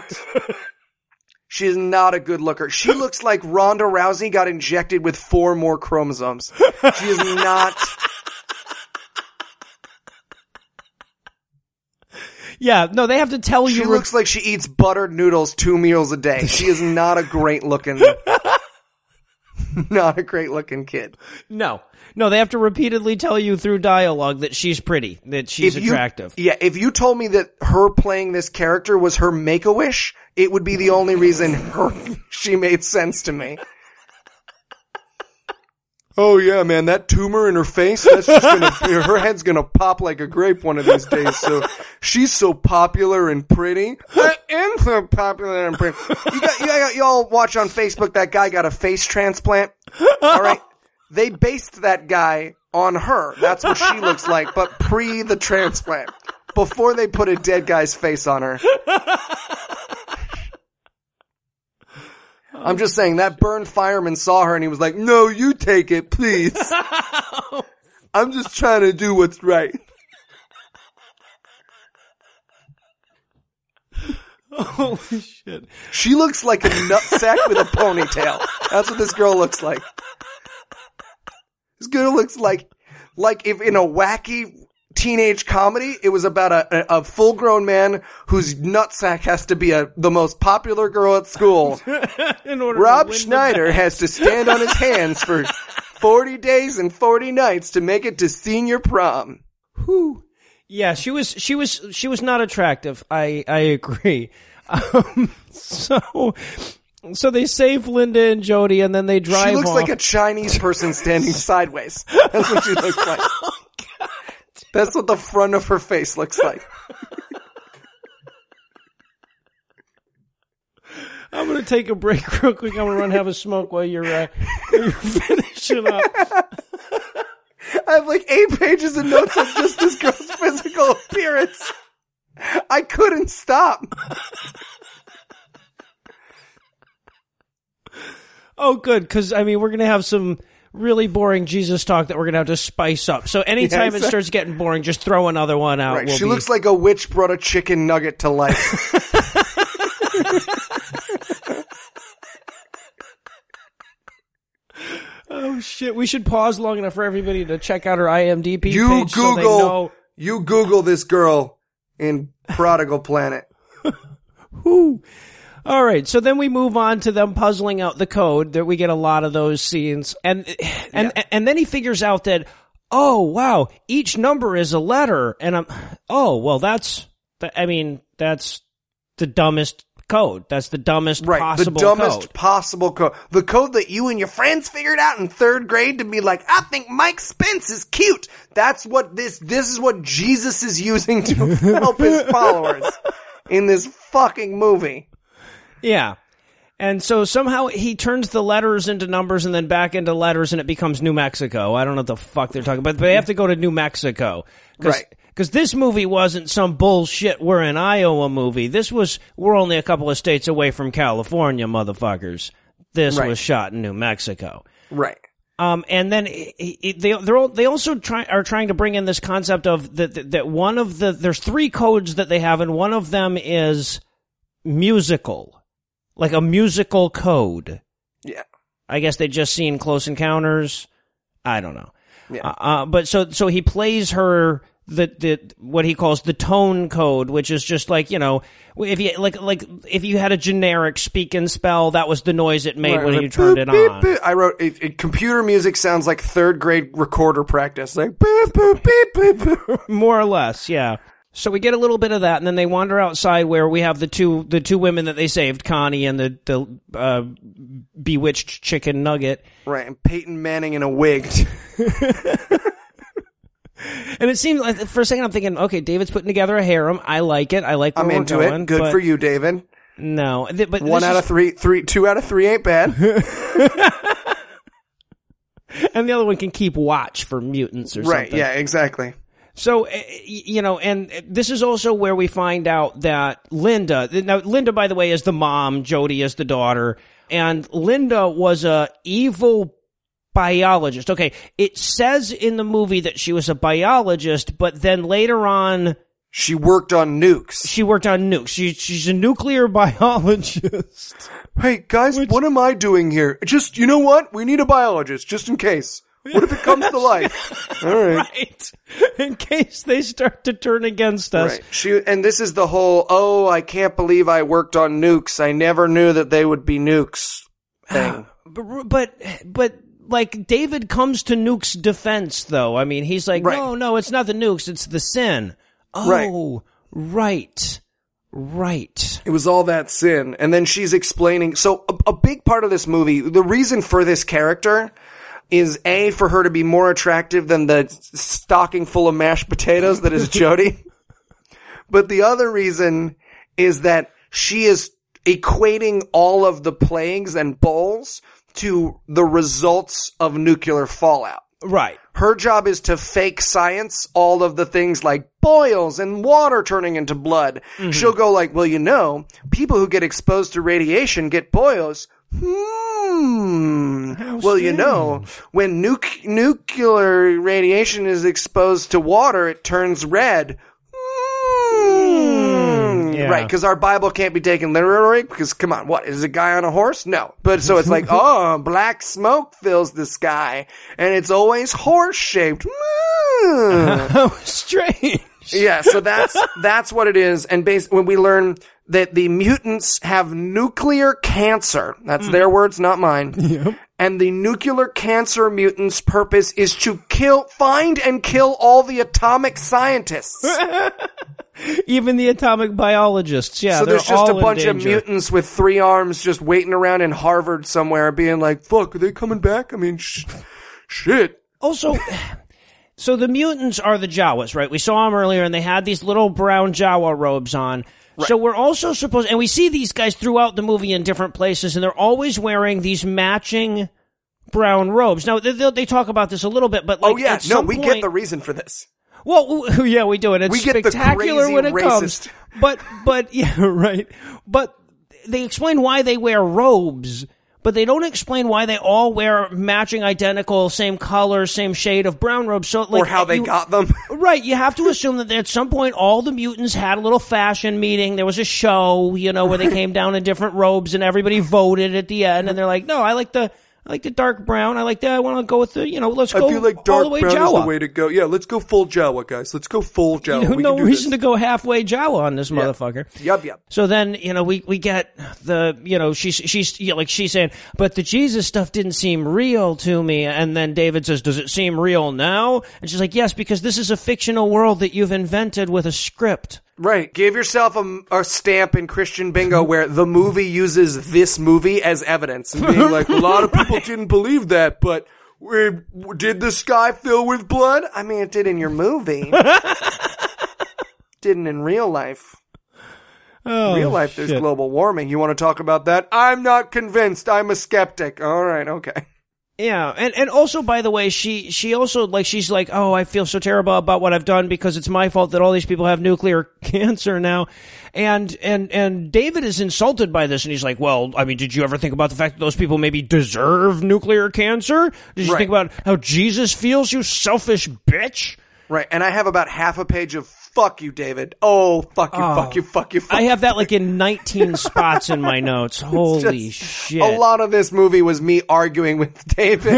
a good looker. She looks like Ronda Rousey got injected with 4 more chromosomes. She is not. Yeah, no, they have to tell you. She looks like she eats buttered noodles 2 meals a day. She is not a great looking kid. No, they have to repeatedly tell you through dialogue that she's pretty, that she's attractive. If you told me that her playing this character was her Make-A-Wish, it would be the only reason she made sense to me. Oh yeah, man, that tumor in her face, that's just her head's gonna pop like a grape one of these days, so she's so popular and pretty. I am so popular and pretty. You all watch on Facebook that guy got a face transplant? Alright? They based that guy on her. That's what she looks like, but pre the transplant. Before they put a dead guy's face on her. I'm just saying that burned fireman saw her and he was like, no, you take it, please. I'm just trying to do what's right. Holy shit. She looks like a nutsack with a ponytail. That's what this girl looks like. This girl looks like if in a wacky teenage comedy, it was about a full-grown man whose nutsack has to be the most popular girl at school. Rob Schneider has to stand on his hands for 40 days and 40 nights to make it to senior prom. Whew. Yeah, she was not attractive. I agree. So they save Linda and Jody, and then they drive. She looks off. like a Chinese person standing sideways. That's what she looks like. Oh, God. That's what the front of her face looks like. I'm gonna take a break real quick. I'm gonna run have a smoke while you're finishing up. I have like 8 pages of notes on just this girl's physical appearance. I couldn't stop. Oh, good, because, I mean, we're going to have some really boring Jesus talk that we're going to have to spice up. So anytime it starts getting boring, just throw another one out. Right. She looks like a witch brought a chicken nugget to life. Oh, shit. We should pause long enough for everybody to check out her IMDb page so they know. You Google this girl in Prodigal Planet. Whew. All right, so then we move on to them puzzling out the code. That we get a lot of those scenes, and then he figures out that, oh wow, each number is a letter, and that's the dumbest code. That's the dumbest possible code. The dumbest possible code. The code that you and your friends figured out in 3rd grade to be like, I think Mike Spence is cute. That's what this is what Jesus is using to help his followers in this fucking movie. Yeah. And so somehow he turns the letters into numbers and then back into letters and it becomes New Mexico. I don't know what the fuck they're talking about, but they have to go to New Mexico. Right. Because this movie wasn't some bullshit, we're in Iowa movie. We're only a couple of states away from California, motherfuckers. This was shot in New Mexico. Right. And then they also are trying to bring in this concept of that one of there's 3 codes that they have, and one of them is musical. Like a musical code. Yeah. I guess they just seen Close Encounters. I don't know. Yeah. But so he plays her what he calls the tone code, which is just like, you know, if you if you had a generic speak and spell, that was the noise it made when you turned it on. Beep. I wrote computer music sounds like 3rd grade recorder practice, like boop boop beep beep. More or less, yeah. So we get a little bit of that, and then they wander outside where we have the two women that they saved, Connie and the bewitched chicken nugget. Right, and Peyton Manning in a wig. And it seems like for a second I'm thinking, okay, David's putting together a harem. I like it. I like where I'm we're into going, it. Good for you, David. No, but 2 out of 3 ain't bad. And the other one can keep watch for mutants or something. Right, yeah, exactly. So, you know, and this is also where we find out that Linda, by the way, is the mom, Jody is the daughter, and Linda was a evil biologist. Okay, it says in the movie that she was a biologist, but then later on... She worked on nukes. She's a nuclear biologist. Hey, guys, what am I doing here? Just, you know what? We need a biologist, just in case. What if it comes to life? All right. Right. In case they start to turn against us. Right. And this is the whole, I can't believe I worked on nukes. I never knew that they would be nukes thing. But like, David comes to Nuke's defense, though. I mean, he's like, no, it's not the nukes, it's the sin. Oh, right. It was all that sin. And then she's explaining. So a big part of this movie, the reason for this character is A, for her to be more attractive than the stocking full of mashed potatoes that is Jody. But the other reason is that she is equating all of the plagues and bowls to the results of nuclear fallout. Right. Her job is to fake science all of the things like boils and water turning into blood. Mm-hmm. She'll go like, well, you know, people who get exposed to radiation get boils. Well, you know, when nuclear radiation is exposed to water, it turns red. Yeah. Right, because our Bible can't be taken literally, because, come on, what, is a guy on a horse? No. But so it's like, oh, black smoke fills the sky, and it's always horse-shaped. How strange. Yeah, so that's what it is, and when we learn that the mutants have nuclear cancer, that's their words, not mine. Yep. And the nuclear cancer mutants' purpose is to find and kill all the atomic scientists. Even the atomic biologists, yeah. So they're there's just a all in bunch of danger. mutants with 3 arms just waiting around in Harvard somewhere being like, fuck, are they coming back? I mean, shit. Also, so the mutants are the Jawas, right? We saw them earlier, and they had these little brown Jawa robes on. Right. So we're also supposed, and we see these guys throughout the movie in different places, and they're always wearing these matching brown robes. Now, they talk about this a little bit, but like, oh yeah, at some we point, get the reason for this. Well, yeah, we do, and it's We get the spectacular crazy when it racist. comes. But yeah, right. But they explain why they wear robes, but they don't explain why they all wear matching, identical, same color, same shade of brown robes. So, like, Or how they got them. Right, you have to assume that at some point all the mutants had a little fashion meeting. There was a show, you know, where they came down in different robes and everybody voted at the end, and they're like, no, I like the dark brown. I want to go with the, you know, let's go I feel like all dark the way brown Jawa. is the way to go. Yeah, let's go full Jawa, guys. Let's go full Jawa. You know, We no can do reason this. to go halfway Jawa on this motherfucker. Yep. So then, you know, we get the, you know, she's you know, like she's saying, but the Jesus stuff didn't seem real to me. And then David says, does it seem real now? And she's like, yes, because this is a fictional world that you've invented with a script. Right. Give yourself a stamp in Christian Bingo where the movie uses this movie as evidence. And being like, a lot of people didn't believe that, but did the sky fill with blood? I mean, it did in your movie. Didn't in real life. Oh, Real life, there's shit. global warming. You want to talk about that? I'm not convinced. I'm a skeptic. All right. Okay. Yeah, and also, by the way, she also, like, she's like, oh, I feel so terrible about what I've done because it's my fault that all these people have nuclear cancer now. And David is insulted by this, and he's like, well, I mean, did you ever think about the fact that those people maybe deserve nuclear cancer? Did you think about how Jesus feels, you selfish bitch? Right. And I have about half a page of fuck you, David. Oh, fuck you, fuck you, fuck you, fuck you. I have that like in 19 spots in my notes. Holy shit. A lot of this movie was me arguing with David.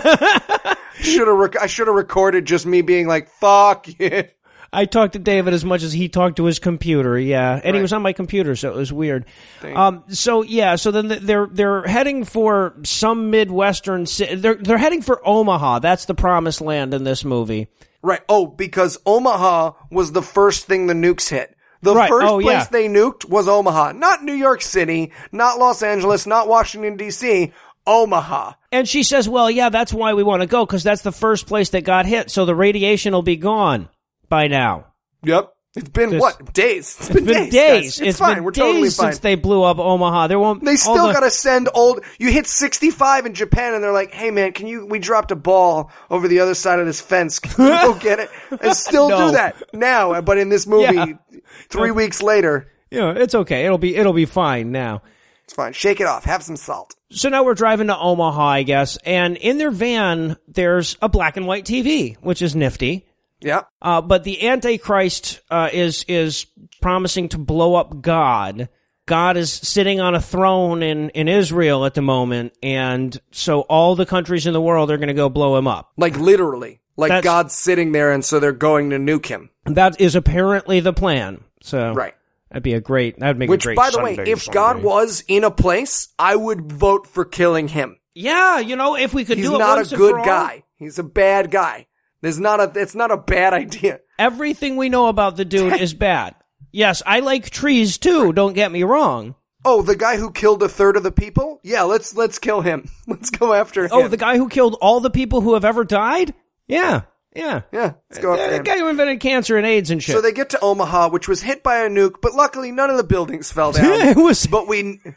I should have recorded just me being like, fuck you. I talked to David as much as he talked to his computer, yeah. And he was on my computer, so it was weird. So then they're heading for some Midwestern city. They're heading for Omaha. That's the promised land in this movie. Right. Oh, because Omaha was the first thing the nukes hit. The Right. first Oh, place yeah. they nuked was Omaha. Not New York City, not Los Angeles, not Washington, D.C., Omaha. And she says, well, yeah, that's why we want to go, because that's the first place that got hit, so the radiation will be gone by now. Yep. It's been, what, days? It's Been been days. guys. It's fine. been We're days totally fine. since they blew up Omaha. They still gotta send you hit 65 in Japan and they're like, hey man, we dropped a ball over the other side of this fence. Can you go get it? And still No. do that now. But in this movie, Yeah. 3 weeks later, You know, it's okay. It'll be fine now. it's fine. Shake it off. Have some salt. So now we're driving to Omaha, I guess, and in their van, there's a black and white TV, which is nifty. Yeah. But the Antichrist is promising to blow up God. God is sitting on a throne in Israel at the moment, and so all the countries in the world are going to go blow him up. Like literally. Like That's- God's sitting there and so they're going to nuke him. That is apparently the plan. So Right. that'd make Which, a great by the way, Sunday if God Sunday. was in a place, I would vote for killing him. Yeah, you know, if we could He's do it not once a and for good all. guy. He's a bad guy. It's not a bad idea. Everything we know about the dude is bad. Yes, I like trees too, don't get me wrong. Oh, the guy who killed a third of the people? Yeah, let's kill him. Let's go after him. Oh, the guy who killed all the people who have ever died? Yeah. Yeah, let's go after The him. guy who invented cancer and AIDS and shit. So they get to Omaha, which was hit by a nuke, but luckily none of the buildings fell down. It was- But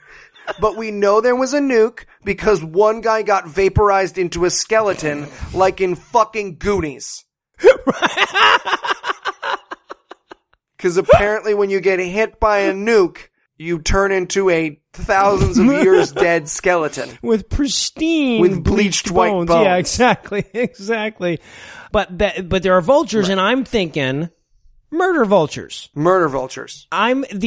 we know there was a nuke because one guy got vaporized into a skeleton like in fucking Goonies. Because apparently when you get hit by a nuke, you turn into a thousands of years dead skeleton. with pristine With bleached white bones. Yeah, exactly. But there are vultures, and I'm thinking murder vultures. Murder vultures. I'm just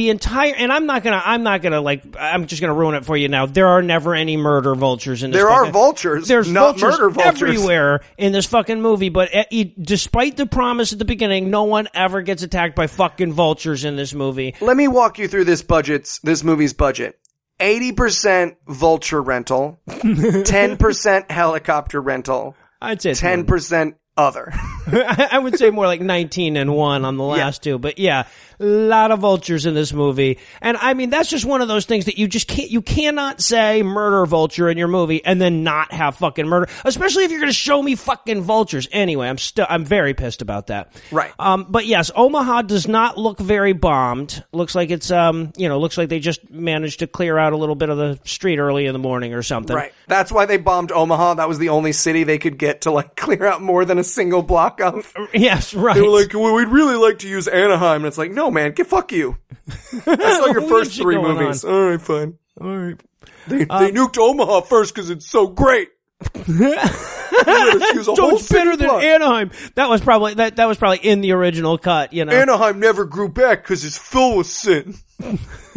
gonna ruin it for you now. There are never any murder vultures in this. There are vultures. There's not vultures murder vultures everywhere in this fucking movie, but despite the promise at the beginning, no one ever gets attacked by fucking vultures in this movie. Let me walk you through this movie's budget. 80% vulture rental, 10% helicopter rental, I'd say it's 10% other. I would say more like 19 and 1 on the last two, but yeah, a lot of vultures in this movie. And I mean, that's just one of those things that you cannot say murder vulture in your movie and then not have fucking murder, especially if you're going to show me fucking vultures. Anyway, I'm very pissed about that. Right. But yes, Omaha does not look very bombed. Looks like it's, looks like they just managed to clear out a little bit of the street early in the morning or something. Right. That's why they bombed Omaha. That was the only city they could get to like clear out more than a single block of. Yes, right. They were like, well, we'd really like to use Anaheim. And it's like, no, man, fuck you. I saw your first 3 movies. All right, fine. All right. They nuked Omaha first because it's so great. So it's better than Anaheim. That was probably in the original cut, you know. Anaheim never grew back because it's filled with sin. No,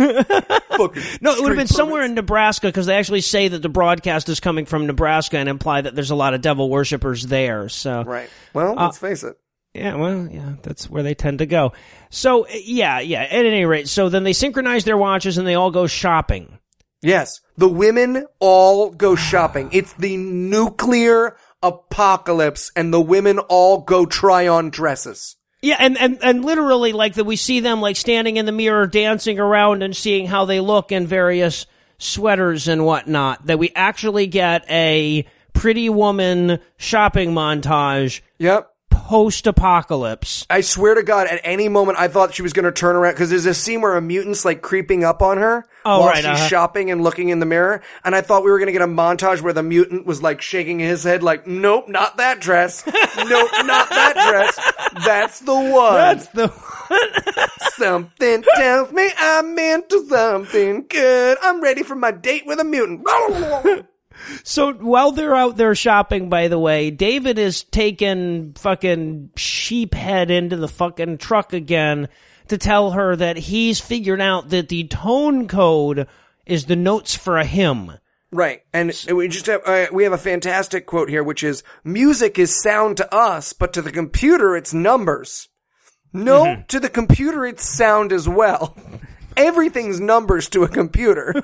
it would have been somewhere in Nebraska because they actually say that the broadcast is coming from Nebraska and imply that there's a lot of devil worshippers there. So right. Well, let's face it. Yeah, well, yeah, that's where they tend to go. So, yeah, at any rate, so then they synchronize their watches and they all go shopping. Yes, the women all go shopping. It's the nuclear apocalypse and the women all go try on dresses. Yeah, and literally, like, that we see them, like, standing in the mirror, dancing around and seeing how they look in various sweaters and whatnot, that we actually get a Pretty Woman shopping montage. Yep. Post-apocalypse. I swear to God, at any moment I thought she was going to turn around because there's a scene where a mutant's like creeping up on her while she's shopping and looking in the mirror, and I thought we were going to get a montage where the mutant was like shaking his head like, nope, not that dress. Nope, not that dress. That's the one. That's the one. Something tells me I'm into something good. I'm ready for my date with a mutant. So while they're out there shopping, by the way, David is taking fucking Sheephead into the fucking truck again to tell her that he's figured out that the tone code is the notes for a hymn. Right. And we have a fantastic quote here, which is, music is sound to us, but to the computer it's numbers. No, to the computer it's sound as well. Everything's numbers to a computer.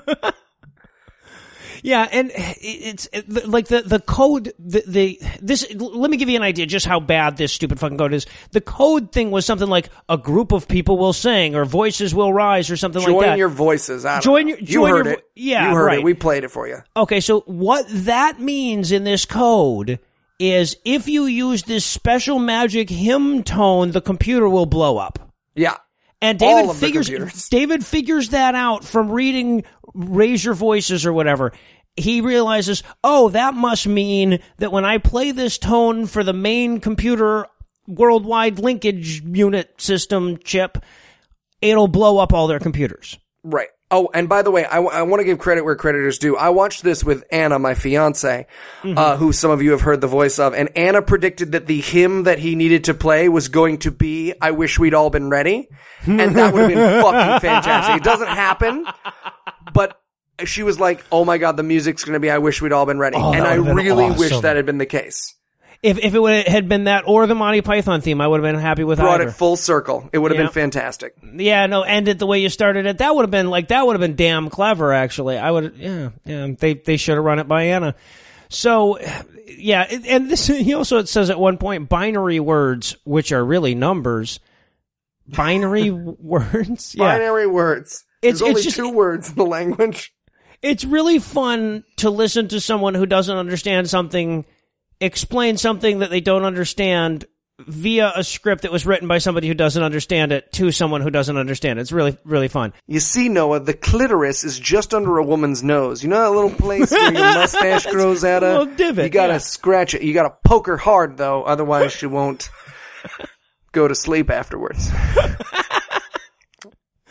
Yeah, and it's like the code, let me give you an idea just how bad this stupid fucking code is. The code thing was something like a group of people will sing or voices will rise or something like that. Join your voices. You heard it. Yeah, you heard right. it. We played it for you. Okay, so what that means in this code is if you use this special magic hymn tone, the computer will blow up. Yeah. And David figures that out from reading Raise Your Voices or whatever. He realizes, oh, that must mean that when I play this tone for the main computer worldwide linkage unit system chip, it'll blow up all their computers. Right. Oh, and by the way, I want to give credit where credit is due. I watched this with Anna, my fiance, who some of you have heard the voice of, and Anna predicted that the hymn that he needed to play was going to be I Wish We'd All Been Ready, and that would have been fucking fantastic. It doesn't happen, but she was like, oh my God, the music's going to be I Wish We'd All Been Ready, and I really wish that had been the case. If it had been that or the Monty Python theme, I would have been happy with Brought either. It full circle. It would have been fantastic. Yeah, no, end it the way you started it. That would have been damn clever, actually. They should have run it by Anna. So, yeah, and this, it says at one point, binary words, which are really numbers. Binary words? Yeah. Binary words. There's only 2 words in the language. It's really fun to listen to someone who doesn't understand something explain something that they don't understand via a script that was written by somebody who doesn't understand it to someone who doesn't understand it. It's really, really fun. You see, Noah, the clitoris is just under a woman's nose. You know that little place where your mustache grows out of? A little divot. You gotta scratch it. You gotta poke her hard, though, otherwise she won't go to sleep afterwards.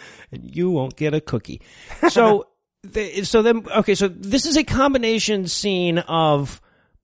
you won't get a cookie. So, so this is a combination scene of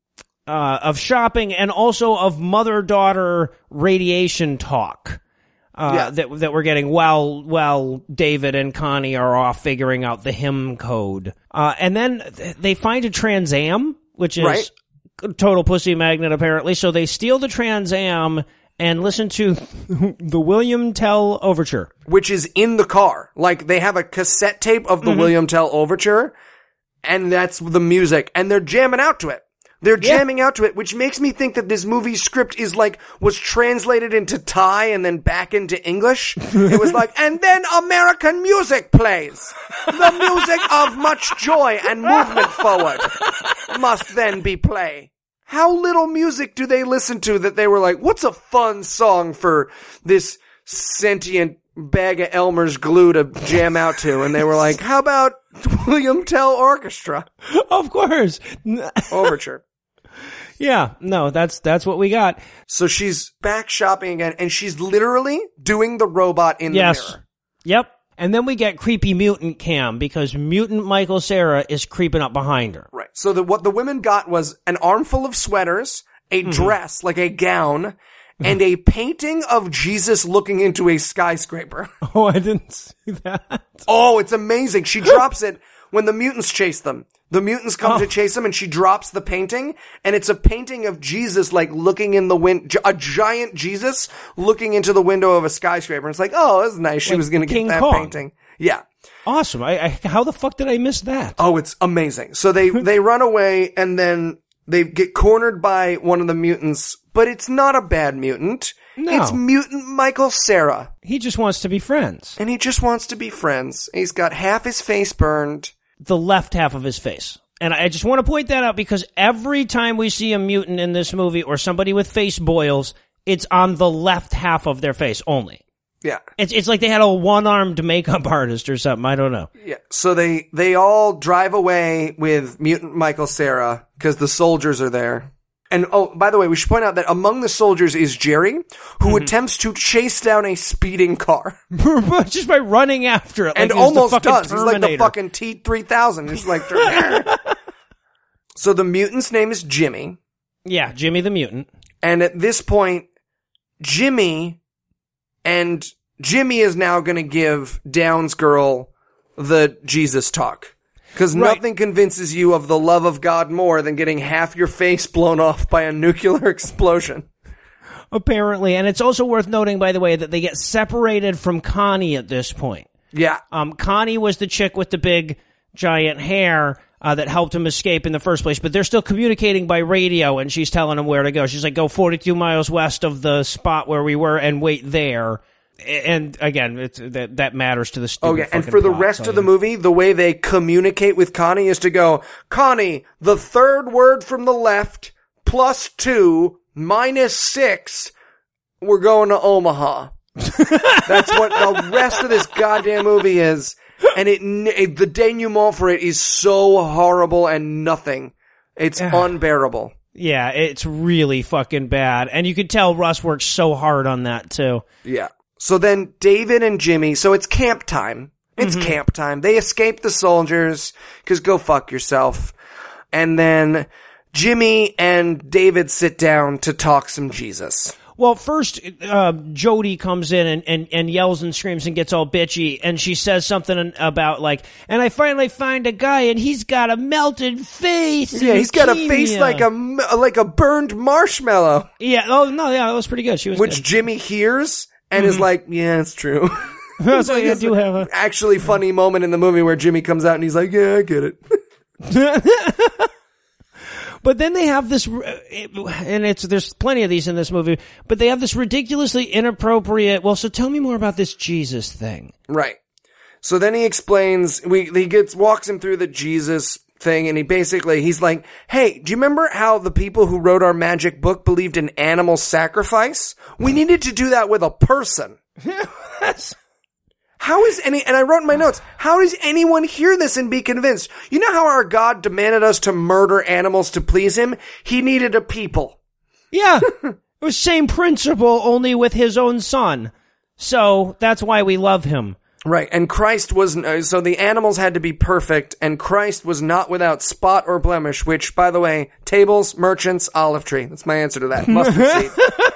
shopping and also of mother-daughter radiation talk. That we're getting while David and Connie are off figuring out the hymn code. And then they find a Trans Am, which is a total pussy magnet apparently. So they steal the Trans Am and listen to the William Tell Overture. Which is in the car. Like, they have a cassette tape of the William Tell Overture, and that's the music, and they're jamming out to it. They're jamming out to it, which makes me think that this movie's script was translated into Thai and then back into English. It was like, and then American music plays. The music of much joy and movement forward must then be play. How little music do they listen to that they were like, what's a fun song for this sentient bag of Elmer's glue to jam out to? And they were like, how about William Tell Orchestra? Of course. Overture. Yeah, no, that's what we got. So she's back shopping again, and she's literally doing the robot in the mirror. Yep. And then we get creepy mutant Cam because mutant Michael Cera is creeping up behind her. Right. So what the women got was an armful of sweaters, a dress, like a gown, and a painting of Jesus looking into a skyscraper. Oh, I didn't see that. Oh, it's amazing. She drops it when the mutants chase them. The mutants come to chase them, and she drops the painting, and it's a painting of Jesus, like, looking in the a giant Jesus looking into the window of a skyscraper. And it's like, oh, that's nice. She was going to get that painting. Yeah. Awesome. How the fuck did I miss that? Oh, it's amazing. So they run away, and then they get cornered by one of the mutants, but it's not a bad mutant. No. It's mutant Michael Cera. He just wants to be friends. And he just wants to be friends. He's got half his face burned. The left half of his face. And I just want to point that out because every time we see a mutant in this movie or somebody with face boils, it's on the left half of their face only. Yeah. It's like they had a one-armed makeup artist or something. I don't know. Yeah. So they all drive away with mutant Michael Cera because the soldiers are there. And, oh, by the way, we should point out that among the soldiers is Jerry, who attempts to chase down a speeding car. Just by running after it. And like almost does. Terminator. He's like the fucking T-3000. He's like... So the mutant's name is Jimmy. Yeah, Jimmy the mutant. And at this point, Jimmy is now going to give Downs Girl the Jesus talk. Because nothing convinces you of the love of God more than getting half your face blown off by a nuclear explosion. Apparently. And it's also worth noting, by the way, that they get separated from Connie at this point. Yeah. Connie was the chick with the big, giant hair that helped him escape in the first place. But they're still communicating by radio, and she's telling him where to go. She's like, go 42 miles west of the spot where we were and wait there. And again, that matters to the stupid Okay, and for the rest of the movie, the way they communicate with Connie is to go, Connie, the third word from the left, +2, -6, we're going to Omaha. That's what the rest of this goddamn movie is. And the denouement for it is so horrible and nothing. It's unbearable. Yeah, it's really fucking bad. And you could tell Russ worked so hard on that, too. Yeah. So then David and Jimmy, so it's camp time. It's camp time. They escape the soldiers, cause go fuck yourself. And then Jimmy and David sit down to talk some Jesus. Well, first, Jody comes in and yells and screams and gets all bitchy, and she says something about like, and I finally find a guy and he's got a melted face. Yeah, he's got a face like a burned marshmallow. Yeah, oh no, yeah, that was pretty good. She was Which good. Jimmy hears and is like, yeah, it's true. So I do have a actually funny moment in the movie where Jimmy comes out and he's like, yeah, I get it. But then they have this, and there's plenty of these in this movie, but they have this ridiculously inappropriate, well, so tell me more about this Jesus thing. Right. So then he explains, walks him through the Jesus thing, and he's like, hey, do you remember how the people who wrote our magic book believed in animal sacrifice? We needed to do that with a person. And I wrote in my notes, how does anyone hear this and be convinced? You know how our God demanded us to murder animals to please him? He needed a people. Yeah. It was same principle, only with his own son. So that's why we love him. Right, and Christ was, so the animals had to be perfect, and Christ was not without spot or blemish, which, by the way, tables, merchants, olive tree. That's my answer to that. Mustard seed.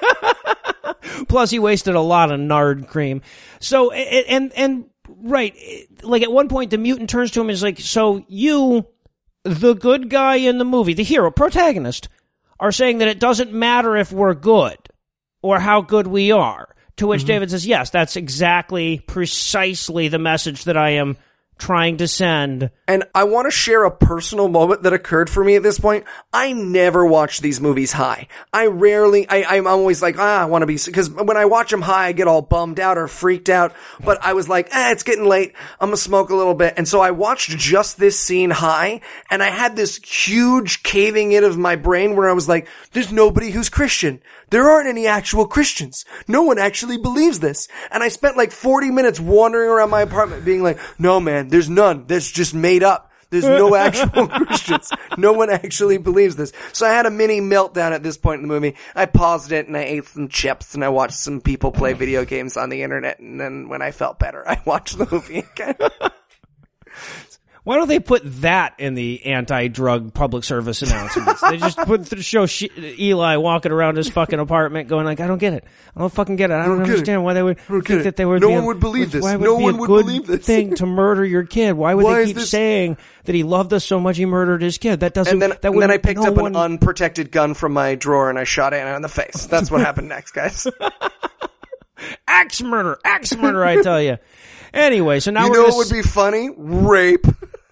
Plus, he wasted a lot of nard cream. So, and right, like at one point, the mutant turns to him and is like, so you, the good guy in the movie, the hero, protagonist, are saying that it doesn't matter if we're good or how good we are. To which David says, yes, that's precisely the message that I am trying to send. And I want to share a personal moment that occurred for me at this point. I never watch these movies high. I'm always like, I want to be, because when I watch them high, I get all bummed out or freaked out. But I was like, it's getting late. I'm going to smoke a little bit. And so I watched just this scene high, and I had this huge caving in of my brain where I was like, there's nobody who's Christian. There aren't any actual Christians. No one actually believes this. And I spent like 40 minutes wandering around my apartment being like, no man, there's none. That's just made up. There's no actual Christians. No one actually believes this. So I had a mini meltdown at this point in the movie. I paused it and I ate some chips and I watched some people play video games on the internet. And then when I felt better, I watched the movie again. Why don't they put that in the anti-drug public service announcements? They just show Eli walking around his fucking apartment going like, I don't get it. I don't fucking get it. I don't understand why they would think that they would No one would believe this. No one would believe this. Thing to murder your kid. Why would they keep saying that he loved us so much he murdered his kid? That doesn't, and then I picked up an unprotected gun from my drawer and I shot Anna in the face. That's what happened next, guys. Axe murder, I tell you. Anyway, so now what would be funny? Rape.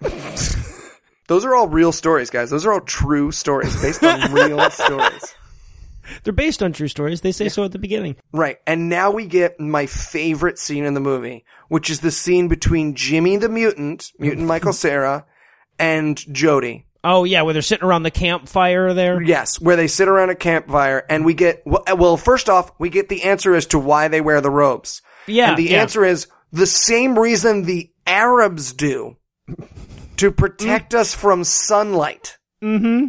Those are all real stories, guys. Those are all true stories based on real stories. They're based on true stories. They say so at the beginning. Right. And now we get my favorite scene in the movie, which is the scene between Jimmy the mutant Michael Cera, and Jody. Oh, yeah, where they're sitting around the campfire there? Yes, where they sit around a campfire, and we get, well, first off, we get the answer as to why they wear the robes. Yeah. And the answer is the same reason the Arabs do. To protect us from sunlight. Mm-hmm.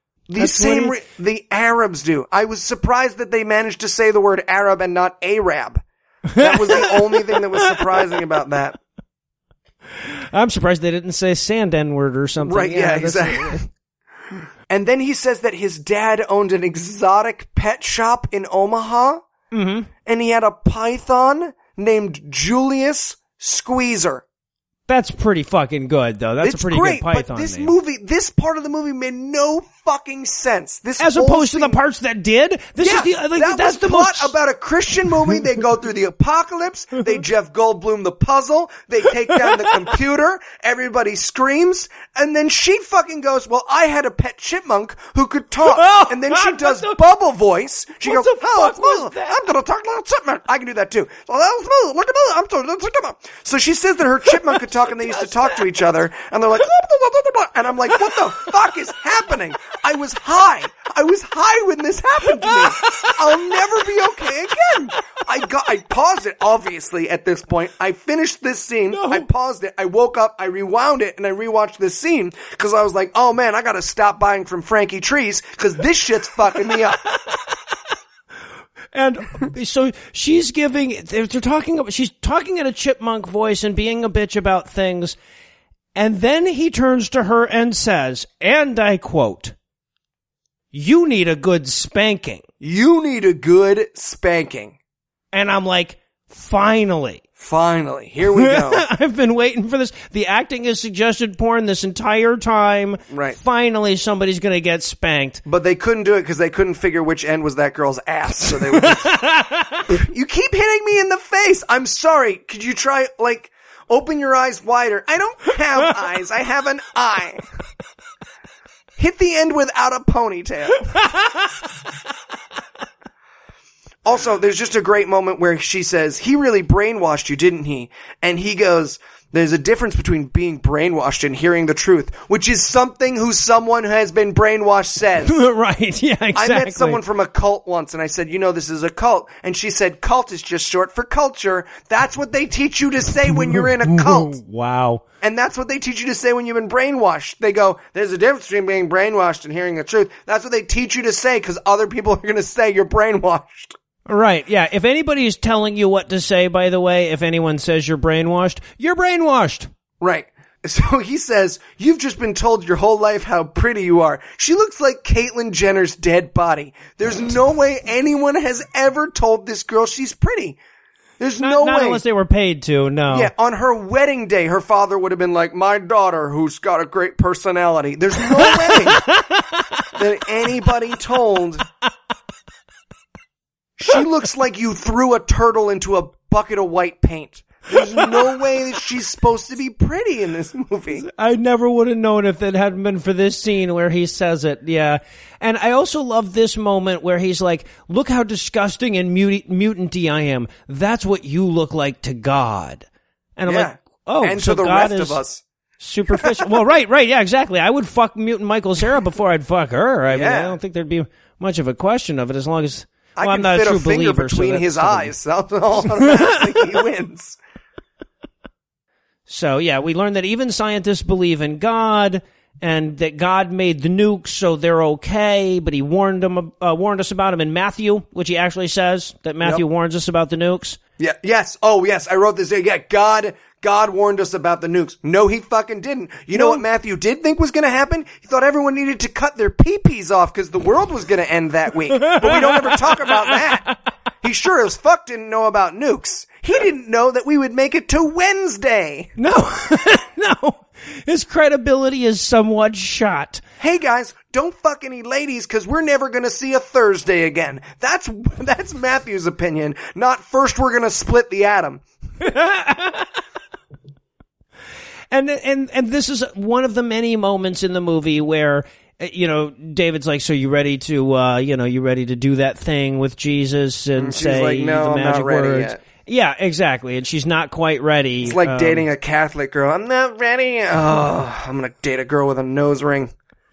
The Arabs do. I was surprised that they managed to say the word Arab and not Arab. That was the only thing that was surprising about that. I'm surprised they didn't say sand N-word or something. Right, yeah exactly. And then he says that his dad owned an exotic pet shop in Omaha. Mm-hmm. And he had a python named Julius Squeezer. That's pretty fucking good, though. That's a pretty good python but this part of the movie made no fucking sense. As opposed to the parts that did? That's the plot about a Christian movie. They go through the apocalypse. They Jeff Goldblum the puzzle. They take down the computer. Everybody screams. And then she fucking goes, well, I had a pet chipmunk who could talk. Oh, and then she does bubble voice. She goes, oh, it's smooth. I'm gonna talk like a chipmunk. I can do that too. So that was smooth. Look at that. I'm talking. So she says that her chipmunk could talk and they used to talk to each other. And they're like, and I'm like, what the fuck is happening? I was high when this happened to me. I'll never be okay again. I paused it, obviously, at this point. I finished this scene. No. I paused it. I woke up. I rewound it and I rewatched this scene because I was like, oh man, I gotta stop buying from Frankie Trees because this shit's fucking me up. And so she's she's talking in a chipmunk voice and being a bitch about things. And then he turns to her and says, and I quote, "You need a good spanking." You need a good spanking. And I'm like, finally, here we go. I've been waiting for this. The acting is suggested porn this entire time. Right. Finally, somebody's going to get spanked. But they couldn't do it because they couldn't figure which end was that girl's ass. So they would You keep hitting me in the face. I'm sorry. Could you try, open your eyes wider? I don't have eyes. I have an eye. Hit the end without a ponytail. Also, there's just a great moment where she says, he really brainwashed you, didn't he? And he goes, there's a difference between being brainwashed and hearing the truth, which is something someone who has been brainwashed says. Right, yeah, exactly. I met someone from a cult once and I said, this is a cult. And she said, cult is just short for culture. That's what they teach you to say when you're in a cult. Wow. And that's what they teach you to say when you've been brainwashed. They go, there's a difference between being brainwashed and hearing the truth. That's what they teach you to say because other people are going to say you're brainwashed. Right, yeah. If anybody's telling you what to say, by the way, if anyone says you're brainwashed, you're brainwashed. Right. So he says, you've just been told your whole life how pretty you are. She looks like Caitlyn Jenner's dead body. There's no way anyone has ever told this girl she's pretty. There's no way. Not unless they were paid to, no. Yeah, on her wedding day, her father would have been like, my daughter who's got a great personality. There's no way that anybody told. She looks like you threw a turtle into a bucket of white paint. There's no way that she's supposed to be pretty in this movie. I never would have known if it hadn't been for this scene where he says it, yeah. And I also love this moment where he's like, look how disgusting and mutanty I am. That's what you look like to God. And I'm like, oh, and so to the God rest of us. Superficial. Well, right, yeah, exactly. I would fuck mutant Michael Cera before I'd fuck her. I mean, I don't think there'd be much of a question of it as long as... Well, I I'm can not fit a true a finger believer, between so his that's eyes. That's automatically he wins. So, yeah, we learned that even scientists believe in God and that God made the nukes, so they're okay, but he warned us about them in Matthew, which he actually says that Matthew warns us about the nukes. Yeah, yes. Oh, yes. I wrote this. Yeah, God warned us about the nukes. No, he fucking didn't. You know what Matthew did think was going to happen? He thought everyone needed to cut their pee-pees off because the world was going to end that week. But we don't ever talk about that. He sure as fuck didn't know about nukes. He didn't know that we would make it to Wednesday. No, no. His credibility is somewhat shot. Hey guys, don't fuck any ladies because we're never going to see a Thursday again. That's Matthew's opinion, not first we're going to split the atom. And this is one of the many moments in the movie where, you know, David's like, so you ready to, you ready to do that thing with Jesus and she's say like, no, the I'm magic not ready words? yet. Yeah, exactly. And she's not quite ready. It's like dating a Catholic girl. I'm not ready. Oh, I'm going to date a girl with a nose ring.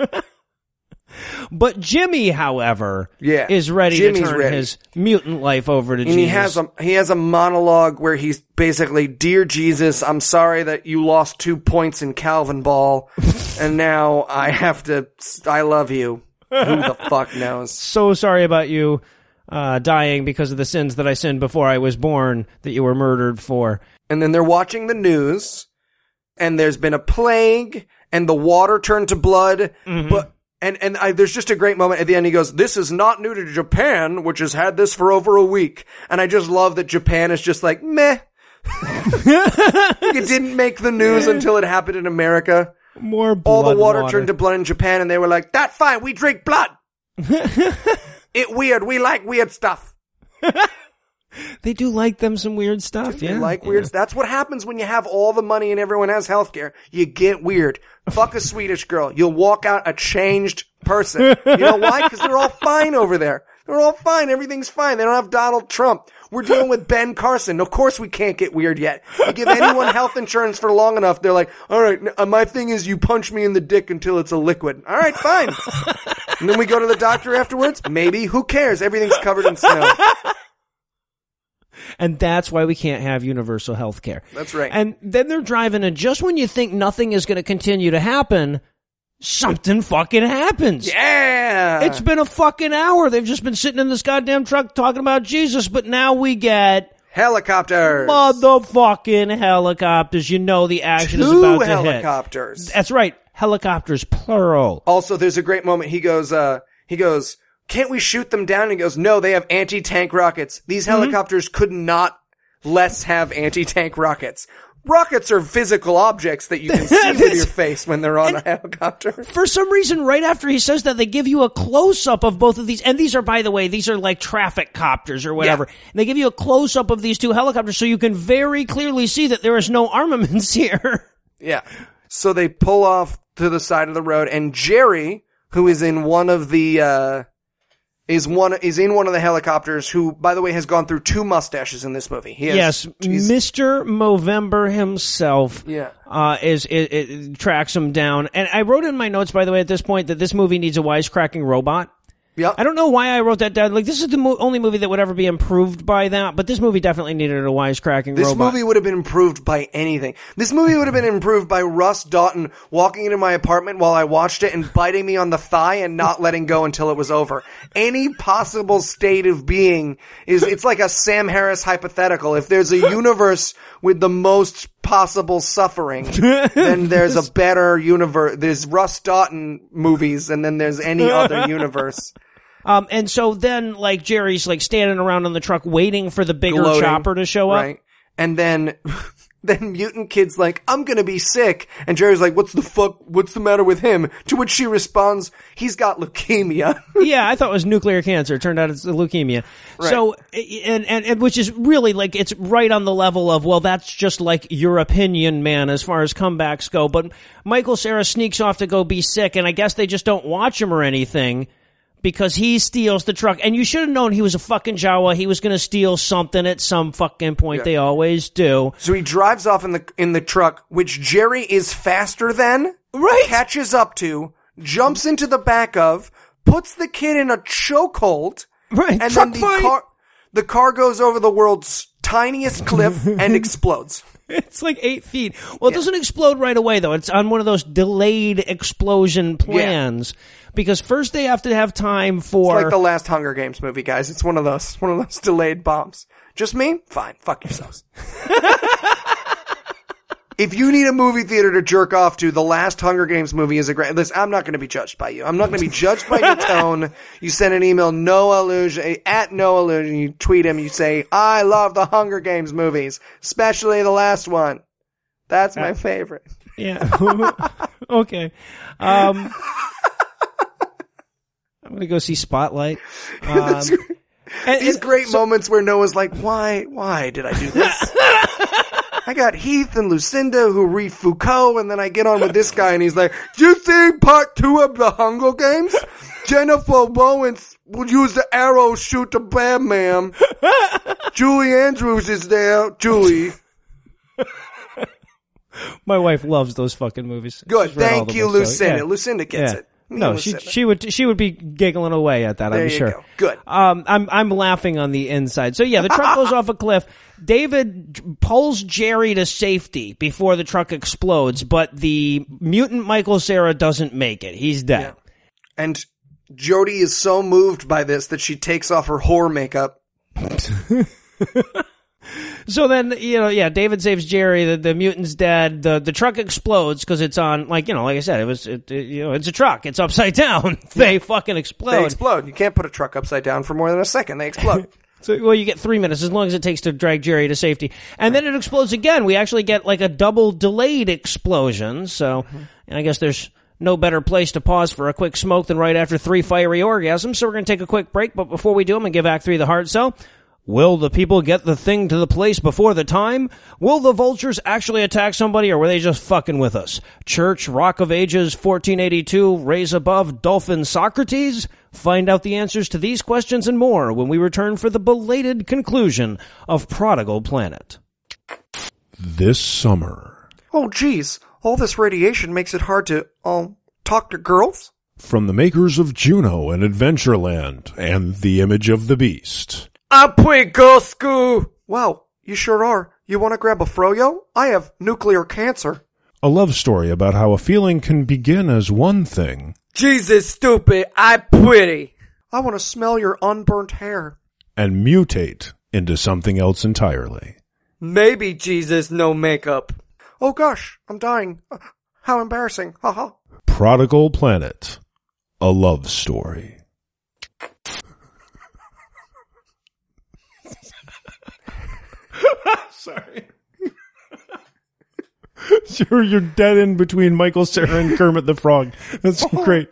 But Jimmy, however, is ready Jimmy's to turn ready. His mutant life over to and Jesus. he has a monologue where he's basically, Dear Jesus, I'm sorry that you lost 2 points in Calvin Ball, and now I love you. Who the fuck knows? So sorry about you dying because of the sins that I sinned before I was born that you were murdered for. And then they're watching the news, and there's been a plague, and the water turned to blood, but... And there's just a great moment at the end. He goes, this is not new to Japan, which has had this for over a week. And I just love that Japan is just like, meh. It didn't make the news until it happened in America. More blood. All the water turned to blood in Japan, and they were like, that's fine, we drink blood. It weird, we like weird stuff. They do like them some weird stuff, They like weird. That's what happens when you have all the money and everyone has healthcare. You get weird. Fuck a Swedish girl. You'll walk out a changed person. You know why? Because they're all fine over there. They're all fine. Everything's fine. They don't have Donald Trump. We're dealing with Ben Carson. Of course we can't get weird yet. You give anyone health insurance for long enough, they're like, all right, my thing is you punch me in the dick until it's a liquid. All right, fine. And then we go to the doctor afterwards. Maybe. Who cares? Everything's covered in snow. And that's why we can't have universal health care. That's right. And then they're driving, and just when you think nothing is going to continue to happen, something fucking happens. Yeah! It's been a fucking hour. They've just been sitting in this goddamn truck talking about Jesus, but now we get... helicopters. Motherfucking helicopters. You know the action is about to hit. 2 helicopters. That's right. Helicopters, plural. Also, there's a great moment. He goes, can't we shoot them down? And he goes, no, they have anti-tank rockets. These helicopters could not less have anti-tank rockets. Rockets are physical objects that you can see with your face when they're on a helicopter. For some reason, right after he says that, they give you a close-up of both of these. And these are, by the way, these are like traffic copters or whatever. Yeah. And they give you a close-up of these 2 helicopters so you can very clearly see that there is no armaments here. Yeah. So they pull off to the side of the road, and Jerry, who is in one of the, is in one of the helicopters, who, by the way, has gone through 2 mustaches in this movie. Yes, Mr. Movember himself. Yeah. Tracks him down. And I wrote in my notes, by the way, at this point, that this movie needs a wisecracking robot. Yep. I don't know why I wrote that down. Like, this is the only movie that would ever be improved by that, but this movie definitely needed a wisecracking This robot. movie would have been improved by anything. This movie would have been improved by Russ Doughton walking into my apartment while I watched it and biting me on the thigh and not letting go until it was over. Any possible state of being it's like a Sam Harris hypothetical. If there's a universe with the most possible suffering, then there's a better universe. There's Russ Doughton movies, and then there's any other universe. And so then, like, Jerry's, like, standing around on the truck waiting for the bigger Gloating, chopper to show up. Right. And then Mutant Kid's like, I'm gonna be sick. And Jerry's like, what's the matter with him? To which she responds, he's got leukemia. Yeah, I thought it was nuclear cancer. It turned out it's leukemia. Right. So, and which is really, like, it's right on the level of, well, that's just like your opinion, man, as far as comebacks go. But Michael Cera sneaks off to go be sick, and I guess they just don't watch him or anything, because he steals the truck. And you should have known he was a fucking Jawa. He was going to steal something at some fucking point. Yeah. They always do. So he drives off in the truck, which Jerry is faster than, right? Catches up to, jumps into the back of, puts the kid in a chokehold, right? And truck then the car goes over the world's tiniest cliff and explodes. It's like 8 feet. Well, it doesn't explode right away, though. It's on one of those delayed explosion plans. Yeah. Because first they have to have time for... It's like the last Hunger Games movie, guys. It's one of those delayed bombs. Just me? Fine. Fuck yourselves. If you need a movie theater to jerk off to, the last Hunger Games movie is a great... Listen, I'm not going to be judged by you. I'm not going to be judged by your tone. You send an email, Noah Illusion, at Noah Illusion. You tweet him, you say, I love the Hunger Games movies, especially the last one. That's my favorite. Yeah. Okay. I'm going to go see Spotlight. These great moments where Noah's like, why did I do this? I got Heath and Lucinda who read Foucault, and then I get on with this guy, and he's like, you see part 2 of the Hunger Games? Jennifer Lawrence will use the arrow, shoot the bad man. Julie Andrews is there. Julie. My wife loves those fucking movies. Good. Thank you, Lucinda. Yeah. Lucinda gets it. No, she would be giggling away at that, I'm sure. Go. Good. I'm laughing on the inside. So yeah, the truck goes off a cliff. David pulls Jerry to safety before the truck explodes, but the mutant Michael Cera doesn't make it. He's dead. Yeah. And Jody is so moved by this that she takes off her whore makeup. So then, David saves Jerry, the mutant's dead, the truck explodes because it's on, like I said, it's a truck, it's upside down. They fucking explode. They explode. You can't put a truck upside down for more than a second. They explode. So, well, you get 3 minutes, as long as it takes to drag Jerry to safety. And then it explodes again. We actually get like a double delayed explosion, so I guess there's no better place to pause for a quick smoke than right after 3 fiery orgasms. So we're going to take a quick break, but before we do, I'm going to give Act 3 the hard sell. Will the people get the thing to the place before the time? Will the vultures actually attack somebody, or were they just fucking with us? Church, Rock of Ages, 1482, Raise Above, Dolphin, Socrates? Find out the answers to these questions and more when we return for the belated conclusion of Prodigal Planet. This summer. Oh, geez. All this radiation makes it hard to, talk to girls? From the makers of Juno and Adventureland and The Image of the Beast. I'm pretty girl school. Wow, you sure are. You want to grab a froyo? I have nuclear cancer. A love story about how a feeling can begin as one thing. Jesus, stupid. I'm pretty. I want to smell your unburnt hair. And mutate into something else entirely. Maybe Jesus, no makeup. Oh gosh, I'm dying. How embarrassing. Haha. Prodigal Planet. A love story. Sorry. Sure, you're dead in between Michael Cera and Kermit the Frog. That's great.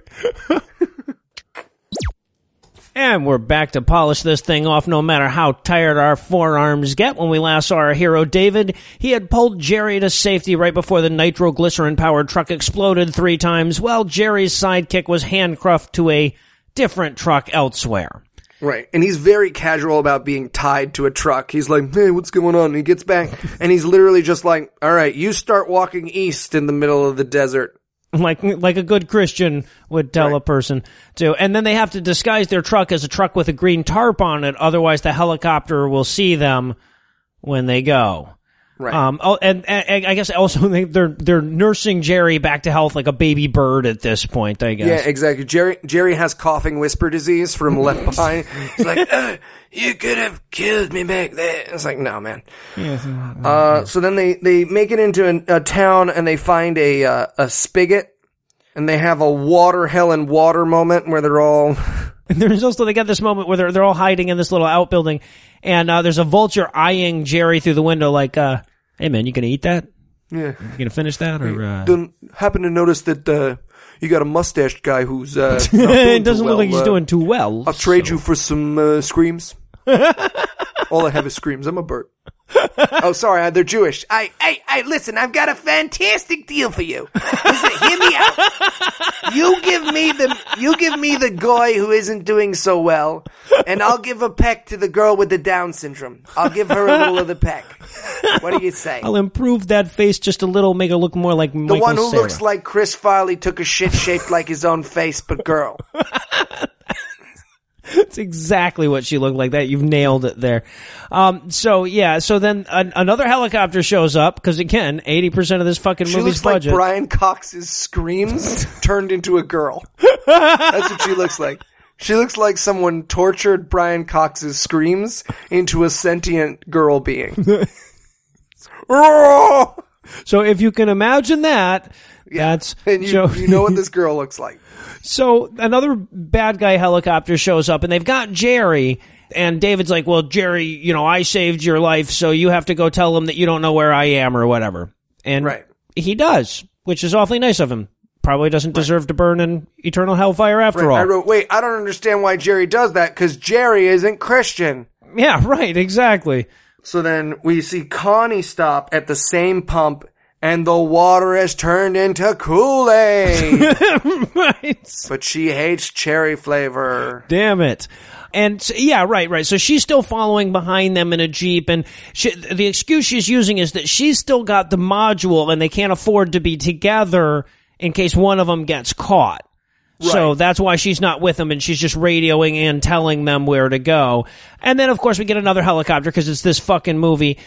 And we're back to polish this thing off no matter how tired our forearms get. When we last saw our hero David, he had pulled Jerry to safety right before the nitroglycerin-powered truck exploded 3 times, while Jerry's sidekick was handcuffed to a different truck elsewhere. Right. And he's very casual about being tied to a truck. He's like, hey, what's going on? And he gets back and he's literally just like, all right, you start walking east in the middle of the desert. like a good Christian would tell a person to. And then they have to disguise their truck as a truck with a green tarp on it, otherwise the helicopter will see them when they go. Right. And I guess also they're nursing Jerry back to health like a baby bird at this point, I guess. Yeah, exactly. Jerry has coughing whisper disease from Left Behind. He's like, you could have killed me back there. It's like, no, man. So then they make it into a town and they find a spigot and they have a hell and water moment where they're all... And there's also, they get this moment where they're all hiding in this little outbuilding, and there's a vulture eyeing Jerry through the window like, hey man, you gonna eat that? Yeah. You gonna finish that? Or Don't happen to notice that you got a mustached guy who's it doesn't look like he's doing too well. I'll trade you for some screams. All I have is screams. I'm a bird. Oh, sorry, they're Jewish. Hey, listen, I've got a fantastic deal for you. Listen, hear me out. You give me the guy who isn't doing so well, and I'll give a peck to the girl with the Down syndrome. I'll give her a little of the peck. What do you say? I'll improve that face just a little, make it look more like Michael The one who Cera. looks like Chris Farley took a shit shaped like his own face, but girl. It's exactly what she looked like. That you've nailed it there. So then another helicopter shows up because again, 80% of this fucking She movie's looks budget. like Brian Cox's screams turned into a girl. That's what she looks like. She looks like someone tortured Brian Cox's screams into a sentient girl being. So if you can imagine that, that's And you know what this girl looks like. So another bad guy helicopter shows up and they've got Jerry, and David's like, well, Jerry, I saved your life, so you have to go tell him that you don't know where I am or whatever. And he does, which is awfully nice of him. Probably doesn't deserve to burn in eternal hellfire after all. I wrote, wait, I don't understand why Jerry does that, because Jerry isn't Christian. Yeah, right, exactly. So then we see Connie stop at the same pump, and the water has turned into Kool-Aid. Right. But she hates cherry flavor. Damn it. And so, yeah, right. So she's still following behind them in a Jeep, and the excuse she's using is that she's still got the module and they can't afford to be together in case one of them gets caught. Right. So that's why she's not with them, and she's just radioing and telling them where to go. And then, of course, we get another helicopter because it's this fucking movie.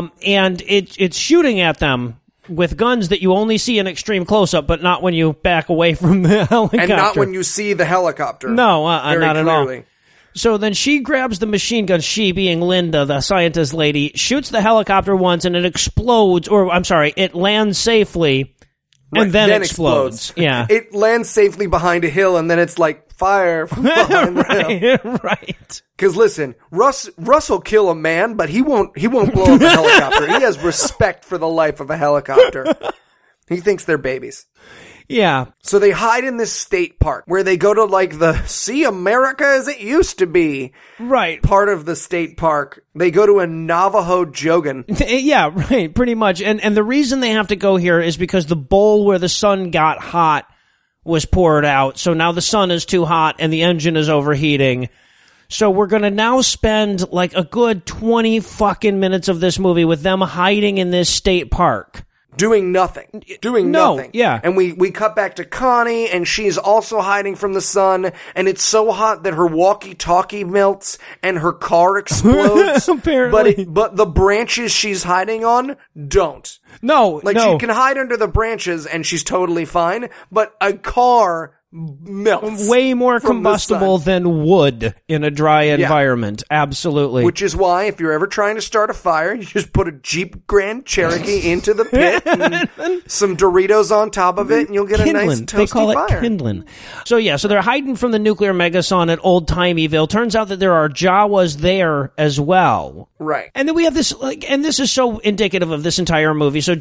And it's shooting at them with guns that you only see in extreme close-up, but not when you back away from the helicopter. And not when you see the helicopter. No, not at all. Clearly. So then she grabs the machine gun, she being Linda, the scientist lady, shoots the helicopter once, and it explodes, it lands safely, and then explodes. Yeah. It lands safely behind a hill, and then it's like fire from behind the hill. Right. Because listen, Russ will kill a man, but he won't blow up a helicopter. He has respect for the life of a helicopter. He thinks they're babies. Yeah. So they hide in this state park where they go to like the See America as it used to be. Right. Part of the state park. They go to a Navajo Jogan. Yeah, right. Pretty much. And the reason they have to go here is because the bowl where the sun got hot was poured out. So now the sun is too hot and the engine is overheating. So we're going to now spend like a good 20 fucking minutes of this movie with them hiding in this state park. Doing nothing. Nothing. Yeah. And we cut back to Connie, and she's also hiding from the sun, and it's so hot that her walkie-talkie melts, and her car explodes. Apparently. But the branches she's hiding on don't. No, She can hide under the branches, and she's totally fine, but a car melts. Way more combustible than wood in a dry environment. Absolutely. Which is why, if you're ever trying to start a fire, you just put a Jeep Grand Cherokee into the pit and some Doritos on top of it, and you'll get a nice toasty fire. They call it kindling. So they're hiding from the nuclear megasun at Old Timeyville. Turns out that there are Jawas there as well. Right. And then we have this, and this is so indicative of this entire movie. So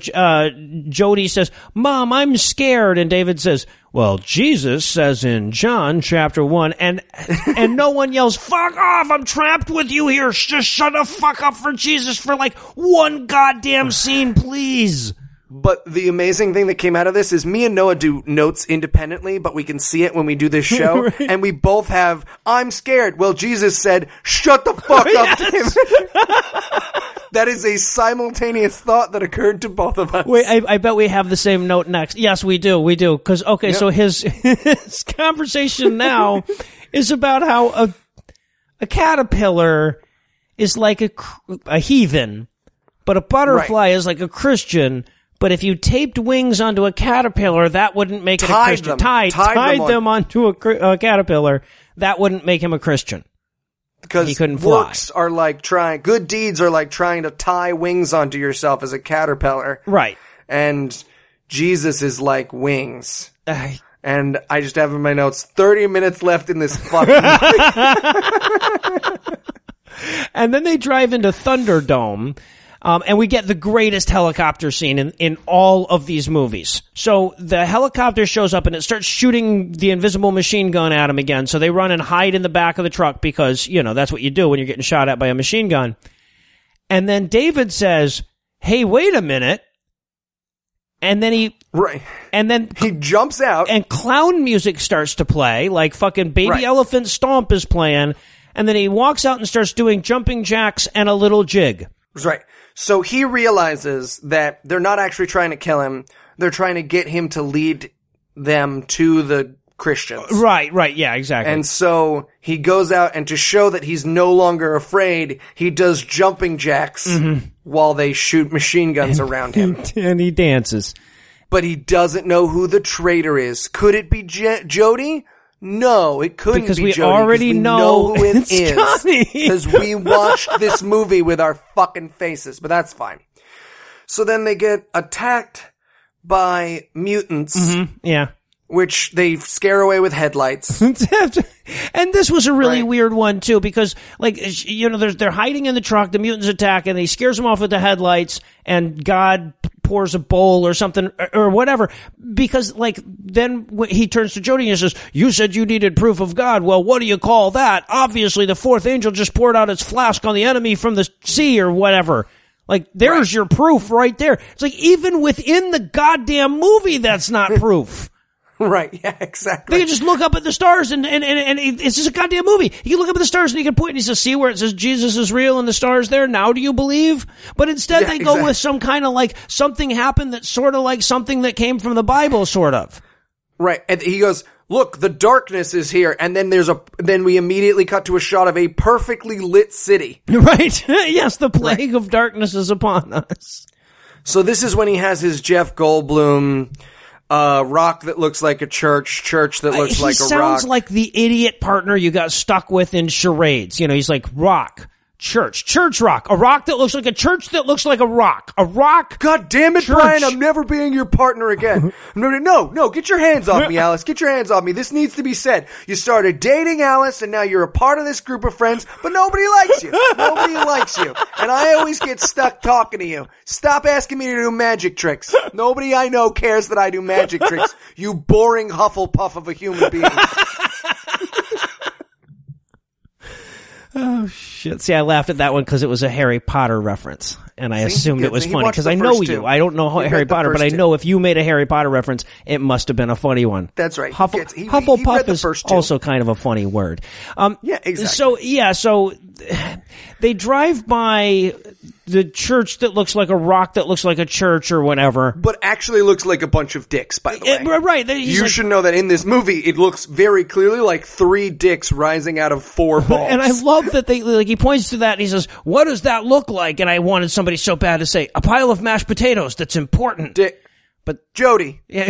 Jody says, "Mom, I'm scared," and David says, "Well, Jesus says in John chapter 1, and no one yells, 'Fuck off, I'm trapped with you here. Just shut the fuck up for Jesus for like one goddamn scene, please.'" But the amazing thing that came out of this is me and Noah do notes independently, but we can see it when we do this show, right. And we both have, "I'm scared." Well, Jesus said, "Shut the fuck up, David." That is a simultaneous thought that occurred to both of us. Wait, I bet we have the same note next. Yes, we do. Because, okay, so his conversation now is about how a caterpillar is like a heathen, but a butterfly is like a Christian. But if you taped wings onto a caterpillar, that wouldn't make it a Christian. Tied them onto a caterpillar, that wouldn't make him a Christian. Because he couldn't fly. Works are like good deeds are like trying to tie wings onto yourself as a caterpillar. Right. And Jesus is like wings. And I just have in my notes, 30 minutes left in this fucking movie. And then they drive into Thunderdome. And we get the greatest helicopter scene in all of these movies. So the helicopter shows up and it starts shooting the invisible machine gun at him again. So they run and hide in the back of the truck because, that's what you do when you're getting shot at by a machine gun. And then David says, "Hey, wait a minute." And then he jumps out and clown music starts to play, like fucking Baby Elephant Stomp is playing. And then he walks out and starts doing jumping jacks and a little jig. Right. So he realizes that they're not actually trying to kill him. They're trying to get him to lead them to the Christians. Right. Yeah, exactly. And so he goes out, and to show that he's no longer afraid, he does jumping jacks while they shoot machine guns around him. And he dances. But he doesn't know who the traitor is. Could it be Jody? No, it couldn't because be we Jody. Already we know who it is. Connie. Because we watched this movie with our fucking faces, but that's fine. So then they get attacked by mutants. Yeah. Which they scare away with headlights. And this was a really weird one too, because they're hiding in the truck, the mutants attack, and he scares them off with the headlights, and God pours a bowl or something or whatever, because then he turns to Jody and says, "You said you needed proof of God. Well, what do you call that? Obviously the fourth angel just poured out its flask on the enemy from the sea or whatever." There's your proof right there. It's even within the goddamn movie, that's not proof. Right, yeah, exactly. They can just look up at the stars and it's just a goddamn movie. You can look up at the stars and you can point and he says, "See where it says Jesus is real and the stars there? Now do you believe?" But instead they go with some kind of something happened that's sort of like something that came from the Bible, sort of. Right. And he goes, "Look, the darkness is here." And then then we immediately cut to a shot of a perfectly lit city. Right. Yes, the plague of darkness is upon us. So this is when he has his Jeff Goldblum rock that looks like a church that looks like a rock. He sounds like the idiot partner you got stuck with in charades. He's like, rock, church rock, a rock that looks like a church that looks like a rock. God damn it, church. Brian, I'm never being your partner again. No, get your hands off me, Alice. Get your hands off me. This needs to be said. You started dating Alice, and now you're a part of this group of friends, but nobody likes you. Nobody likes you. And I always get stuck talking to you. Stop asking me to do magic tricks. Nobody I know cares that I do magic tricks. You boring Hufflepuff of a human being. Oh, shit. See, I laughed at that one because it was a Harry Potter reference, and I assumed it was funny because I know you. I don't know Harry Potter, but I know if you made a Harry Potter reference, it must have been a funny one. That's right. Hufflepuff is also kind of a funny word. Yeah, exactly. So they drive by the church that looks like a rock that looks like a church or whatever. But actually looks like a bunch of dicks, by the way. Right. You should know that in this movie, it looks very clearly like 3 dicks rising out of 4 balls. And I love that he points to that and he says, "What does that look like?" And I wanted somebody so bad to say, "A pile of mashed potatoes that's important." Dick. But Jody. Yeah.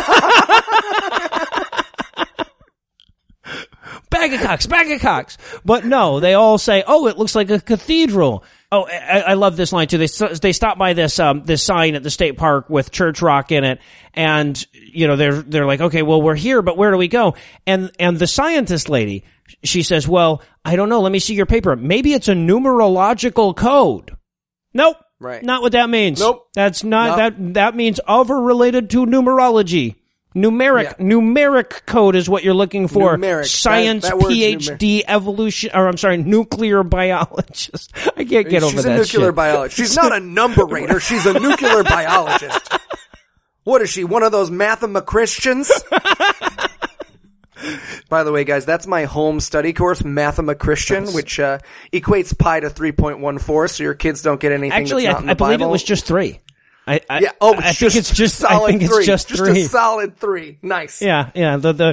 Bag of cocks. But no, they all say, "Oh, it looks like a cathedral." Oh, I love this line too. They stop by this sign at the state park with church rock in it, and they're like, "Okay, well, we're here, but where do we go?" And the scientist lady, she says, "Well, I don't know. Let me see your paper. Maybe it's a numerological code." Nope. Right. Not what that means. Nope. That's not that means over related to numerology. Numeric code is what you're looking for. Numeric. Science that PhD evolution, or I'm sorry, nuclear biologist. I can't get over that shit. She's a nuclear biologist. She's not a numberator. She's a nuclear biologist. What is she? One of those Mathema-Christians? By the way, guys, that's my home study course, Mathema-Christian, which equates pi to 3.14, so your kids don't get anything Actually, that's not in the I believe Bible. it was just 3. I think it's just solid 3. Just a solid 3. Nice. Yeah. They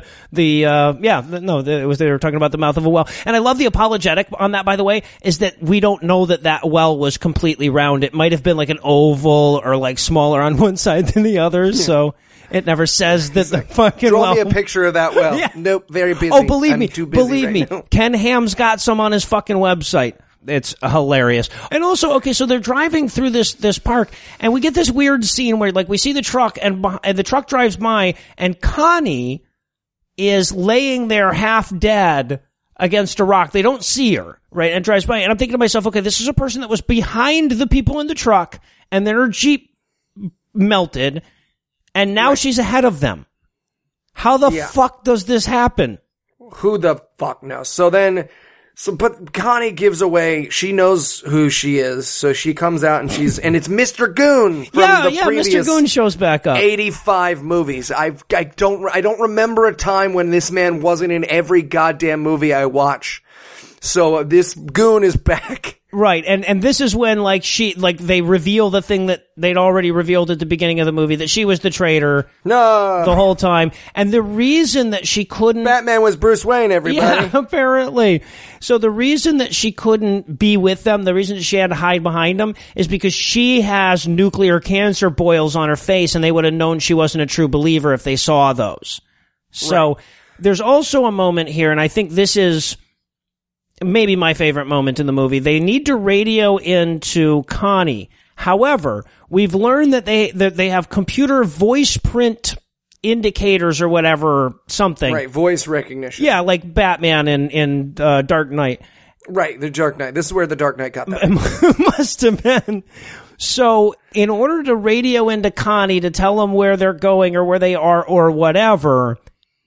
were talking about the mouth of a well. And I love the apologetic on that, by the way, is that we don't know that well was completely round. It might have been like an oval or like smaller on one side than the other. Yeah. So it never says that the fucking Draw well. me a picture of that well. Yeah. Nope. Very busy. Oh, believe I'm me. too busy Believe right me. now. Ken Ham's got some on his fucking website. It's hilarious. And also, okay, so they're driving through this park, and we get this weird scene where, like, we see the truck, and the truck drives by, and Connie is laying there half dead against a rock. They don't see her, right, and drives by. And I'm thinking to myself, okay, this is a person that was behind the people in the truck, and then her Jeep melted, and now she's ahead of them. How the fuck does this happen? Who the fuck knows? But Connie gives away, she knows who she is, so she comes out and and it's Mr. Goon from the previous Mr. Goon shows back up. 85 movies. I don't remember a time when this man wasn't in every goddamn movie I watch. So this Goon is back. Right, and this is when they reveal the thing that they'd already revealed at the beginning of the movie, that she was the traitor the whole time. And the reason that she couldn't... Batman was Bruce Wayne, everybody. Yeah, apparently. So the reason that she couldn't be with them, the reason that she had to hide behind them, is because she has nuclear cancer boils on her face, and they would have known she wasn't a true believer if they saw those. So there's also a moment here, and I think this is... maybe my favorite moment in the movie. They need to radio into Connie. However, we've learned that they have computer voice print indicators or whatever, something. Right, voice recognition. Yeah, like Batman in Dark Knight. Right, the Dark Knight. This is where the Dark Knight got that. Must have been. So, in order to radio into Connie to tell them where they're going or where they are or whatever...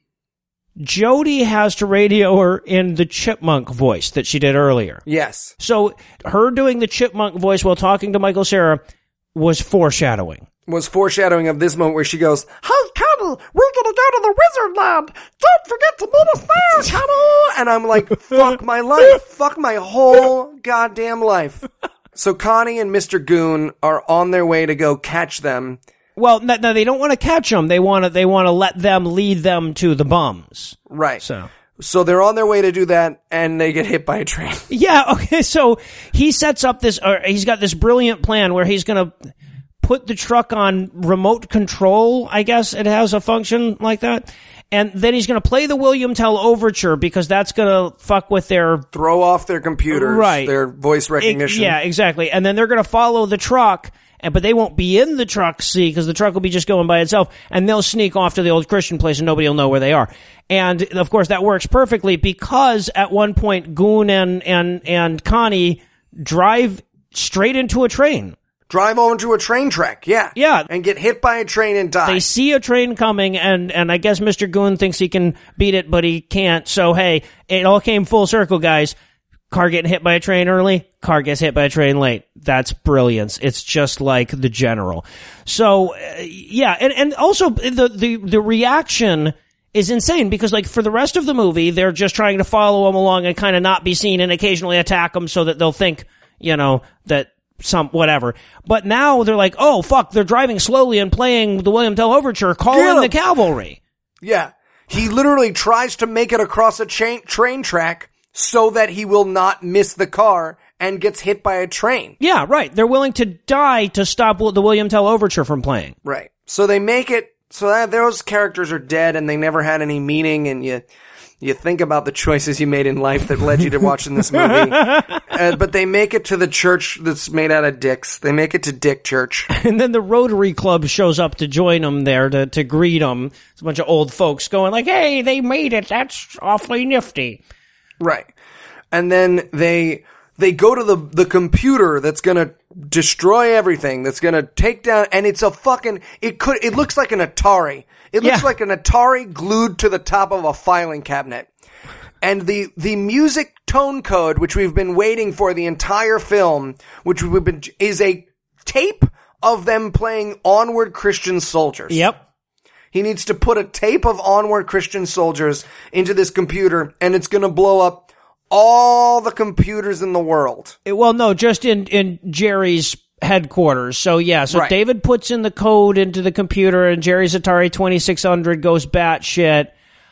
Jody has to radio her in the chipmunk voice that she did earlier. Yes. So her doing the chipmunk voice while talking to Michael Cera was foreshadowing. Was foreshadowing of this moment where she goes, "Hey, Connie, we're gonna go to the wizard land. Don't forget to meet us there, Connie." And I'm like, fuck my life. Fuck my whole goddamn life. So Connie and Mr. Goon are on their way to go catch them. Well, no, they don't want to catch them. They want to let them lead them to the bums. Right. So they're on their way to do that, and they get hit by a train. Yeah, okay, so he sets up he's got this brilliant plan where he's gonna put the truck on remote control, I guess it has a function like that, and then he's gonna play the William Tell Overture because that's gonna fuck with their... throw off their computers, right. Their voice recognition. Yeah, exactly, and then they're gonna follow the truck... but they won't be in the truck, because the truck will be just going by itself, and they'll sneak off to the old Christian place and nobody will know where they are. And, of course, that works perfectly because at one point, Goon and Connie drive straight into a train. Drive onto a train track, yeah. Yeah. And get hit by a train and die. They see a train coming, and I guess Mr. Goon thinks he can beat it, but he can't. So, hey, it all came full circle, guys. Car getting hit by a train early, car gets hit by a train late. That's brilliance. It's just like the general. So, yeah, and also the reaction is insane because, like, for the rest of the movie, they're just trying to follow them along and kind of not be seen and occasionally attack them so that they'll think, that whatever. But now they're like, oh, fuck, they're driving slowly and playing the William Tell Overture, call in the cavalry. Yeah. He literally tries to make it across a train track so that he will not miss the car and gets hit by a train. Yeah, right. They're willing to die to stop the William Tell Overture from playing. Right. So they make it so that those characters are dead and they never had any meaning, and you think about the choices you made in life that led you to watching this movie. But they make it to the church that's made out of dicks. They make it to Dick Church. And then the Rotary Club shows up to join them there to greet them. It's a bunch of old folks going like, hey, they made it. That's awfully nifty. Right. And then they go to the computer that's gonna destroy everything, that's gonna take down, and it's a fucking, it looks like an Atari. It looks like an Atari glued to the top of a filing cabinet. And the music tone code, which we've been waiting for the entire film, is a tape of them playing Onward Christian Soldiers. Yep. He needs to put a tape of Onward Christian Soldiers into this computer, and it's going to blow up all the computers in the world. Well, no, just in Jerry's headquarters. So Right. David puts in the code into the computer, and Jerry's Atari 2600 goes batshit.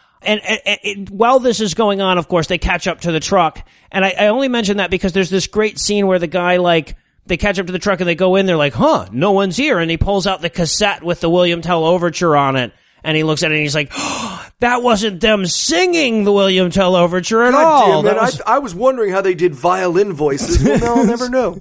And while this is going on, of course, they catch up to the truck. And I only mention that because there's this great scene where the guy, like, they catch up to the truck and they go in, they're like, no one's here. And he pulls out the cassette with the William Tell Overture on it. And he looks at it and he's like, that wasn't them singing the William Tell Overture at all. God damn it, I was wondering how they did violin voices. Well, now I'll never know.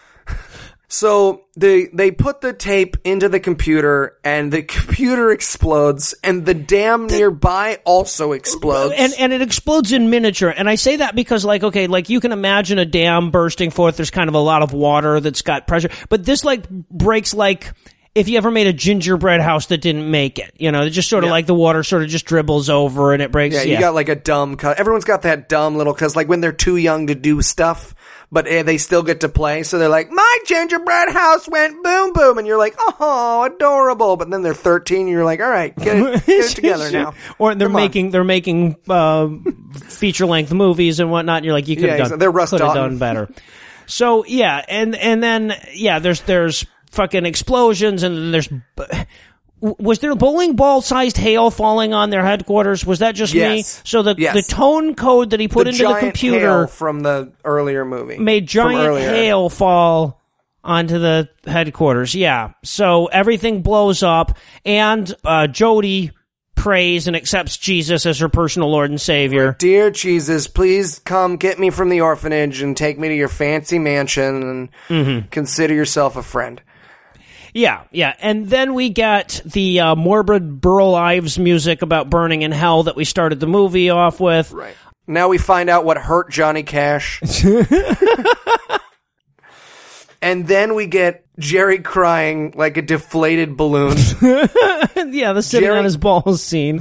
So they put the tape into the computer, and the computer explodes, and the dam nearby also explodes. And it explodes in miniature. And I say that because, like, okay, like, you can imagine a dam bursting forth. There's kind of a lot of water that's got pressure. But this, like, breaks like if you ever made a gingerbread house that didn't make it. You know, it just sort of like the water sort of just dribbles over and it breaks. Yeah, you got like a dumb cut. Everyone's got that dumb little, cause like when they're too young to do stuff, but they still get to play. So they're like, my gingerbread house went boom boom. And you're like, oh, adorable. But then they're 13 and you're like, all right, get it together now. Or they're making feature length movies and whatnot. And you're like, you could have done better. So yeah. And then, there's fucking explosions, and then there's... Was there bowling ball sized hail falling on their headquarters? Was that just me? So the tone code that he put into the computer hail from the earlier movie made giant hail fall onto the headquarters. Yeah. So everything blows up, and Jody prays and accepts Jesus as her personal Lord and Savior. Dear Jesus, please come get me from the orphanage and take me to your fancy mansion and consider yourself a friend. Yeah. And then we get the morbid Burl Ives music about burning in hell that we started the movie off with. Right. Now we find out what hurt Johnny Cash. And then we get Jerry crying like a deflated balloon. Yeah, the sitting on his balls scene.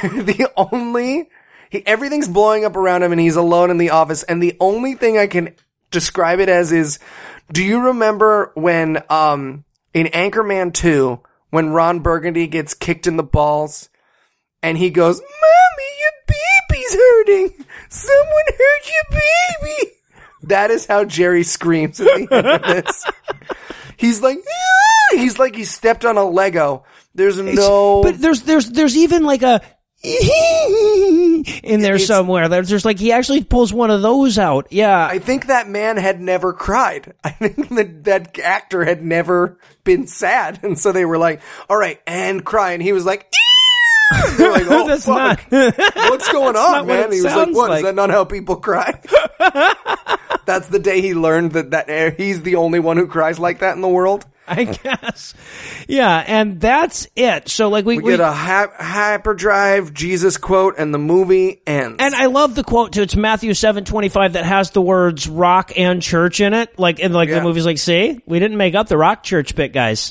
Everything's blowing up around him and he's alone in the office. And the only thing I can describe it as is, do you remember when, in Anchorman 2, when Ron Burgundy gets kicked in the balls and he goes, Mommy, your baby's hurting. Someone hurt your baby. That is how Jerry screams at the end of this. He's like, ah! He's like he stepped on a Lego. There's no... But there's even like a... in there somewhere. There's like, he actually pulls one of those out. Yeah. I think that man had never cried. I think that actor had never been sad. And so they were like, all right, and cry. And he was like, they're like, oh, that's fuck. What's going on, man? He was like, what? Is that not how people cry? That's the day he learned that he's the only one who cries like that in the world. I guess. Yeah, and that's it. So like we get a hyperdrive Jesus quote, and the movie ends. And I love the quote too. It's Matthew 7:25 that has the words rock and church in it. Like in the movie's like, see, we didn't make up the rock church bit, guys.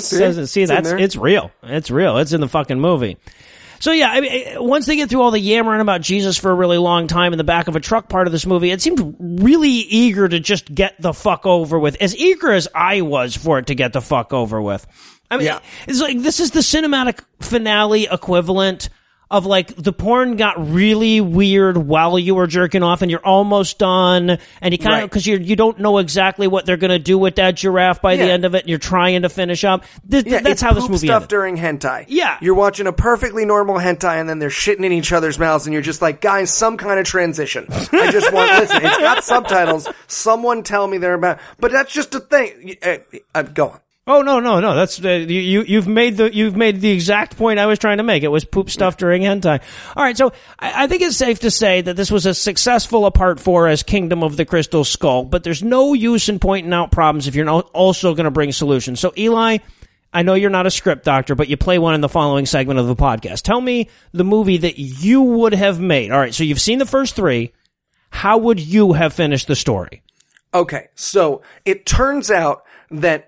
It's real. It's real. It's in the fucking movie. So yeah, I mean, once they get through all the yammering about Jesus for a really long time in the back of a truck part of this movie, it seemed really eager to just get the fuck over with. As eager as I was for it to get the fuck over with. I mean, it's like, this is the cinematic finale equivalent of like the porn got really weird while you were jerking off and you're almost done and you kind of, cause you don't know exactly what they're going to do with that giraffe by the end of it and you're trying to finish up. That's how this movie stuff ended. During hentai. Yeah. You're watching a perfectly normal hentai and then they're shitting in each other's mouths and you're just like, guys, some kind of transition. I just want, listen, it's got subtitles. Someone tell me they're about, but that's just a thing. Go on. Oh, no. That's, you've made the exact point I was trying to make. It was poop stuff during hentai. All right. So I think it's safe to say that this was as successful a part 4 as Kingdom of the Crystal Skull, but there's no use in pointing out problems if you're not also going to bring solutions. So Eli, I know you're not a script doctor, but you play one in the following segment of the podcast. Tell me the movie that you would have made. All right. So you've seen the first 3. How would you have finished the story? Okay. So it turns out that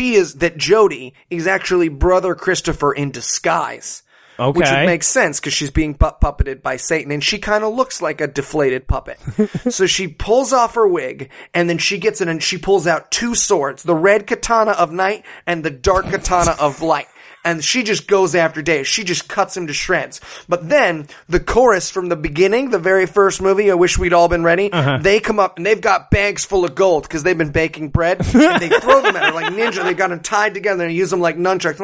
Jody is actually Brother Christopher in disguise. Okay. Which would make sense because she's being puppeted by Satan and she kind of looks like a deflated puppet. So she pulls off her wig and then she gets in and she pulls out 2 swords, the red katana of night and the dark katana of light. and she just goes after Dave. She just cuts him to shreds. But then the chorus from the beginning, the very first movie, I Wish We'd All Been Ready, they come up and they've got bags full of gold because they've been baking bread, and they throw them at her like ninja. They've got them tied together and use them like nunchucks.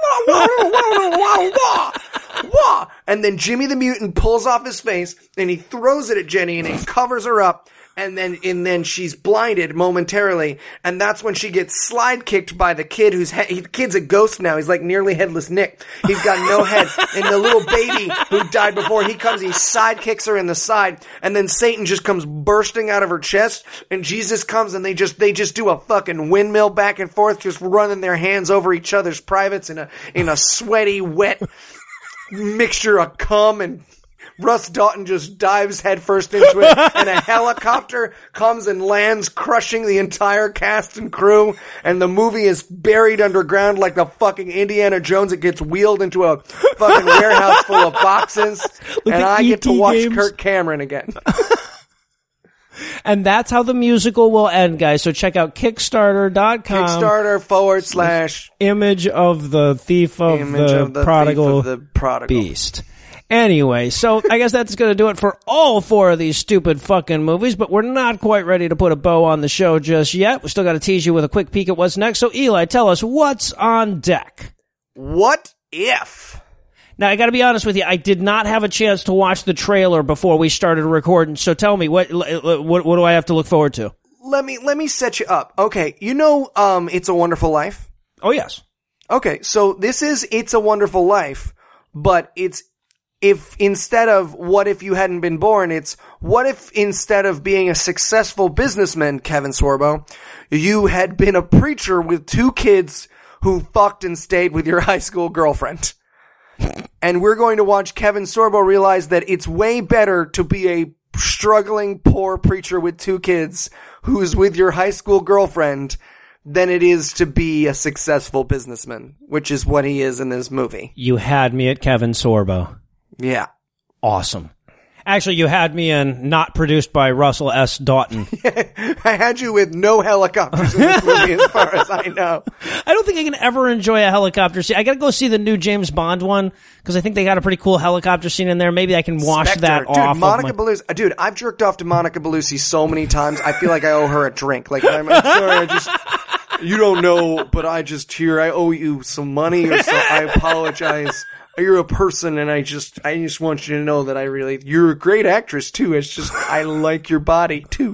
And then Jimmy the Mutant pulls off his face and he throws it at Jenny and he covers her up. And then she's blinded momentarily, and that's when she gets slide kicked by the kid the kid's a ghost now. He's like nearly headless Nick. He's got no head. And the little baby who died before, he comes, he side kicks her in the side, and then Satan just comes bursting out of her chest, and Jesus comes and they just do a fucking windmill back and forth, just running their hands over each other's privates in a sweaty, wet mixture of cum, and Russ Doughton just dives headfirst into it, and a helicopter comes and lands, crushing the entire cast and crew, and the movie is buried underground like the fucking Indiana Jones. It gets wheeled into a fucking warehouse full of boxes, and I get to watch Kirk Cameron again. And that's how the musical will end, guys. So check out Kickstarter.com. Kickstarter / Image of the Thief of the Prodigal Beast. Anyway, so I guess that's going to do it for all 4 of these stupid fucking movies, but we're not quite ready to put a bow on the show just yet. We still got to tease you with a quick peek at what's next. So Eli, tell us what's on deck. What if? Now, I got to be honest with you. I did not have a chance to watch the trailer before we started recording. So tell me, what do I have to look forward to? Let me set you up. Okay, you know, It's a Wonderful Life? Oh, yes. Okay, so this is It's a Wonderful Life, but if instead of what if you hadn't been born, it's what if instead of being a successful businessman, Kevin Sorbo, you had been a preacher with 2 kids who fucked and stayed with your high school girlfriend. And we're going to watch Kevin Sorbo realize that it's way better to be a struggling poor preacher with 2 kids who's with your high school girlfriend than it is to be a successful businessman, which is what he is in this movie. You had me at Kevin Sorbo. Yeah. Awesome. Actually, you had me in not produced by Russell S. Doughton. I had you with no helicopters in this movie as far as I know. I don't think I can ever enjoy a helicopter scene. I gotta go see the new James Bond one, because I think they got a pretty cool helicopter scene in there. Maybe I can wash that off. Dude, Monica Bellucci. Dude, I've jerked off to Monica Bellucci so many times, I feel like I owe her a drink. Like, I'm sorry, you don't know, but I owe you some money or so. I apologize. You're a person, and I just want you to know that you're a great actress too. It's just, I like your body too.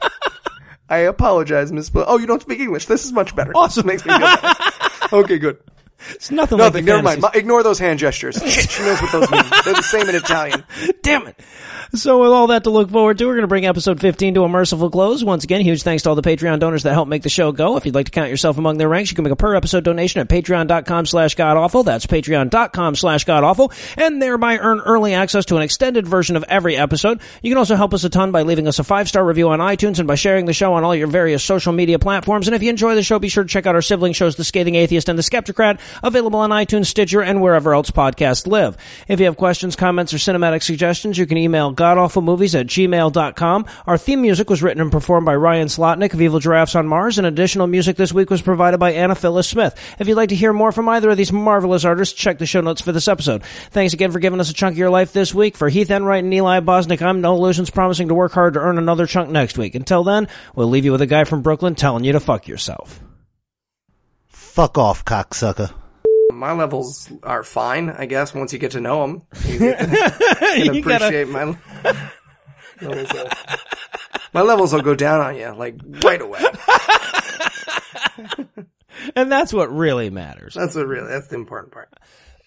I apologize, Miss Blue. Oh, you don't speak English. This is much better. Awesome. Makes me feel better. Okay, good. It's nothing. Never mind. Ignore those hand gestures. Shit, she knows what those mean. They're the same in Italian. Damn it. So with all that to look forward to, we're going to bring episode 15 to a merciful close. Once again, huge thanks to all the Patreon donors that help make the show go. If you'd like to count yourself among their ranks, you can make a per episode donation at patreon.com/godawful. That's patreon.com/godawful, and thereby earn early access to an extended version of every episode. You can also help us a ton by leaving us a 5-star review on iTunes and by sharing the show on all your various social media platforms. And if you enjoy the show, be sure to check out our sibling shows, The Scathing Atheist and The Skeptocrat, available on iTunes, Stitcher, and wherever else podcasts live. If you have questions, comments, or cinematic suggestions, you can email godawfulmovies@gmail.com. Our theme music was written and performed by Ryan Slotnick of Evil Giraffes on Mars, and additional music this week was provided by Anna Phyllis Smith. If you'd like to hear more from either of these marvelous artists, check the show notes for this episode. Thanks again for giving us a chunk of your life this week. For Heath Enright and Eli Bosnick, I'm Noel Lugeons, promising to work hard to earn another chunk next week. Until then, we'll leave you with a guy from Brooklyn telling you to fuck yourself. Fuck off, cocksucker. My levels are fine, I guess, once you get to know them. You can appreciate my levels. My levels will go down on you, like, right away. And that's what really matters. That's the important part.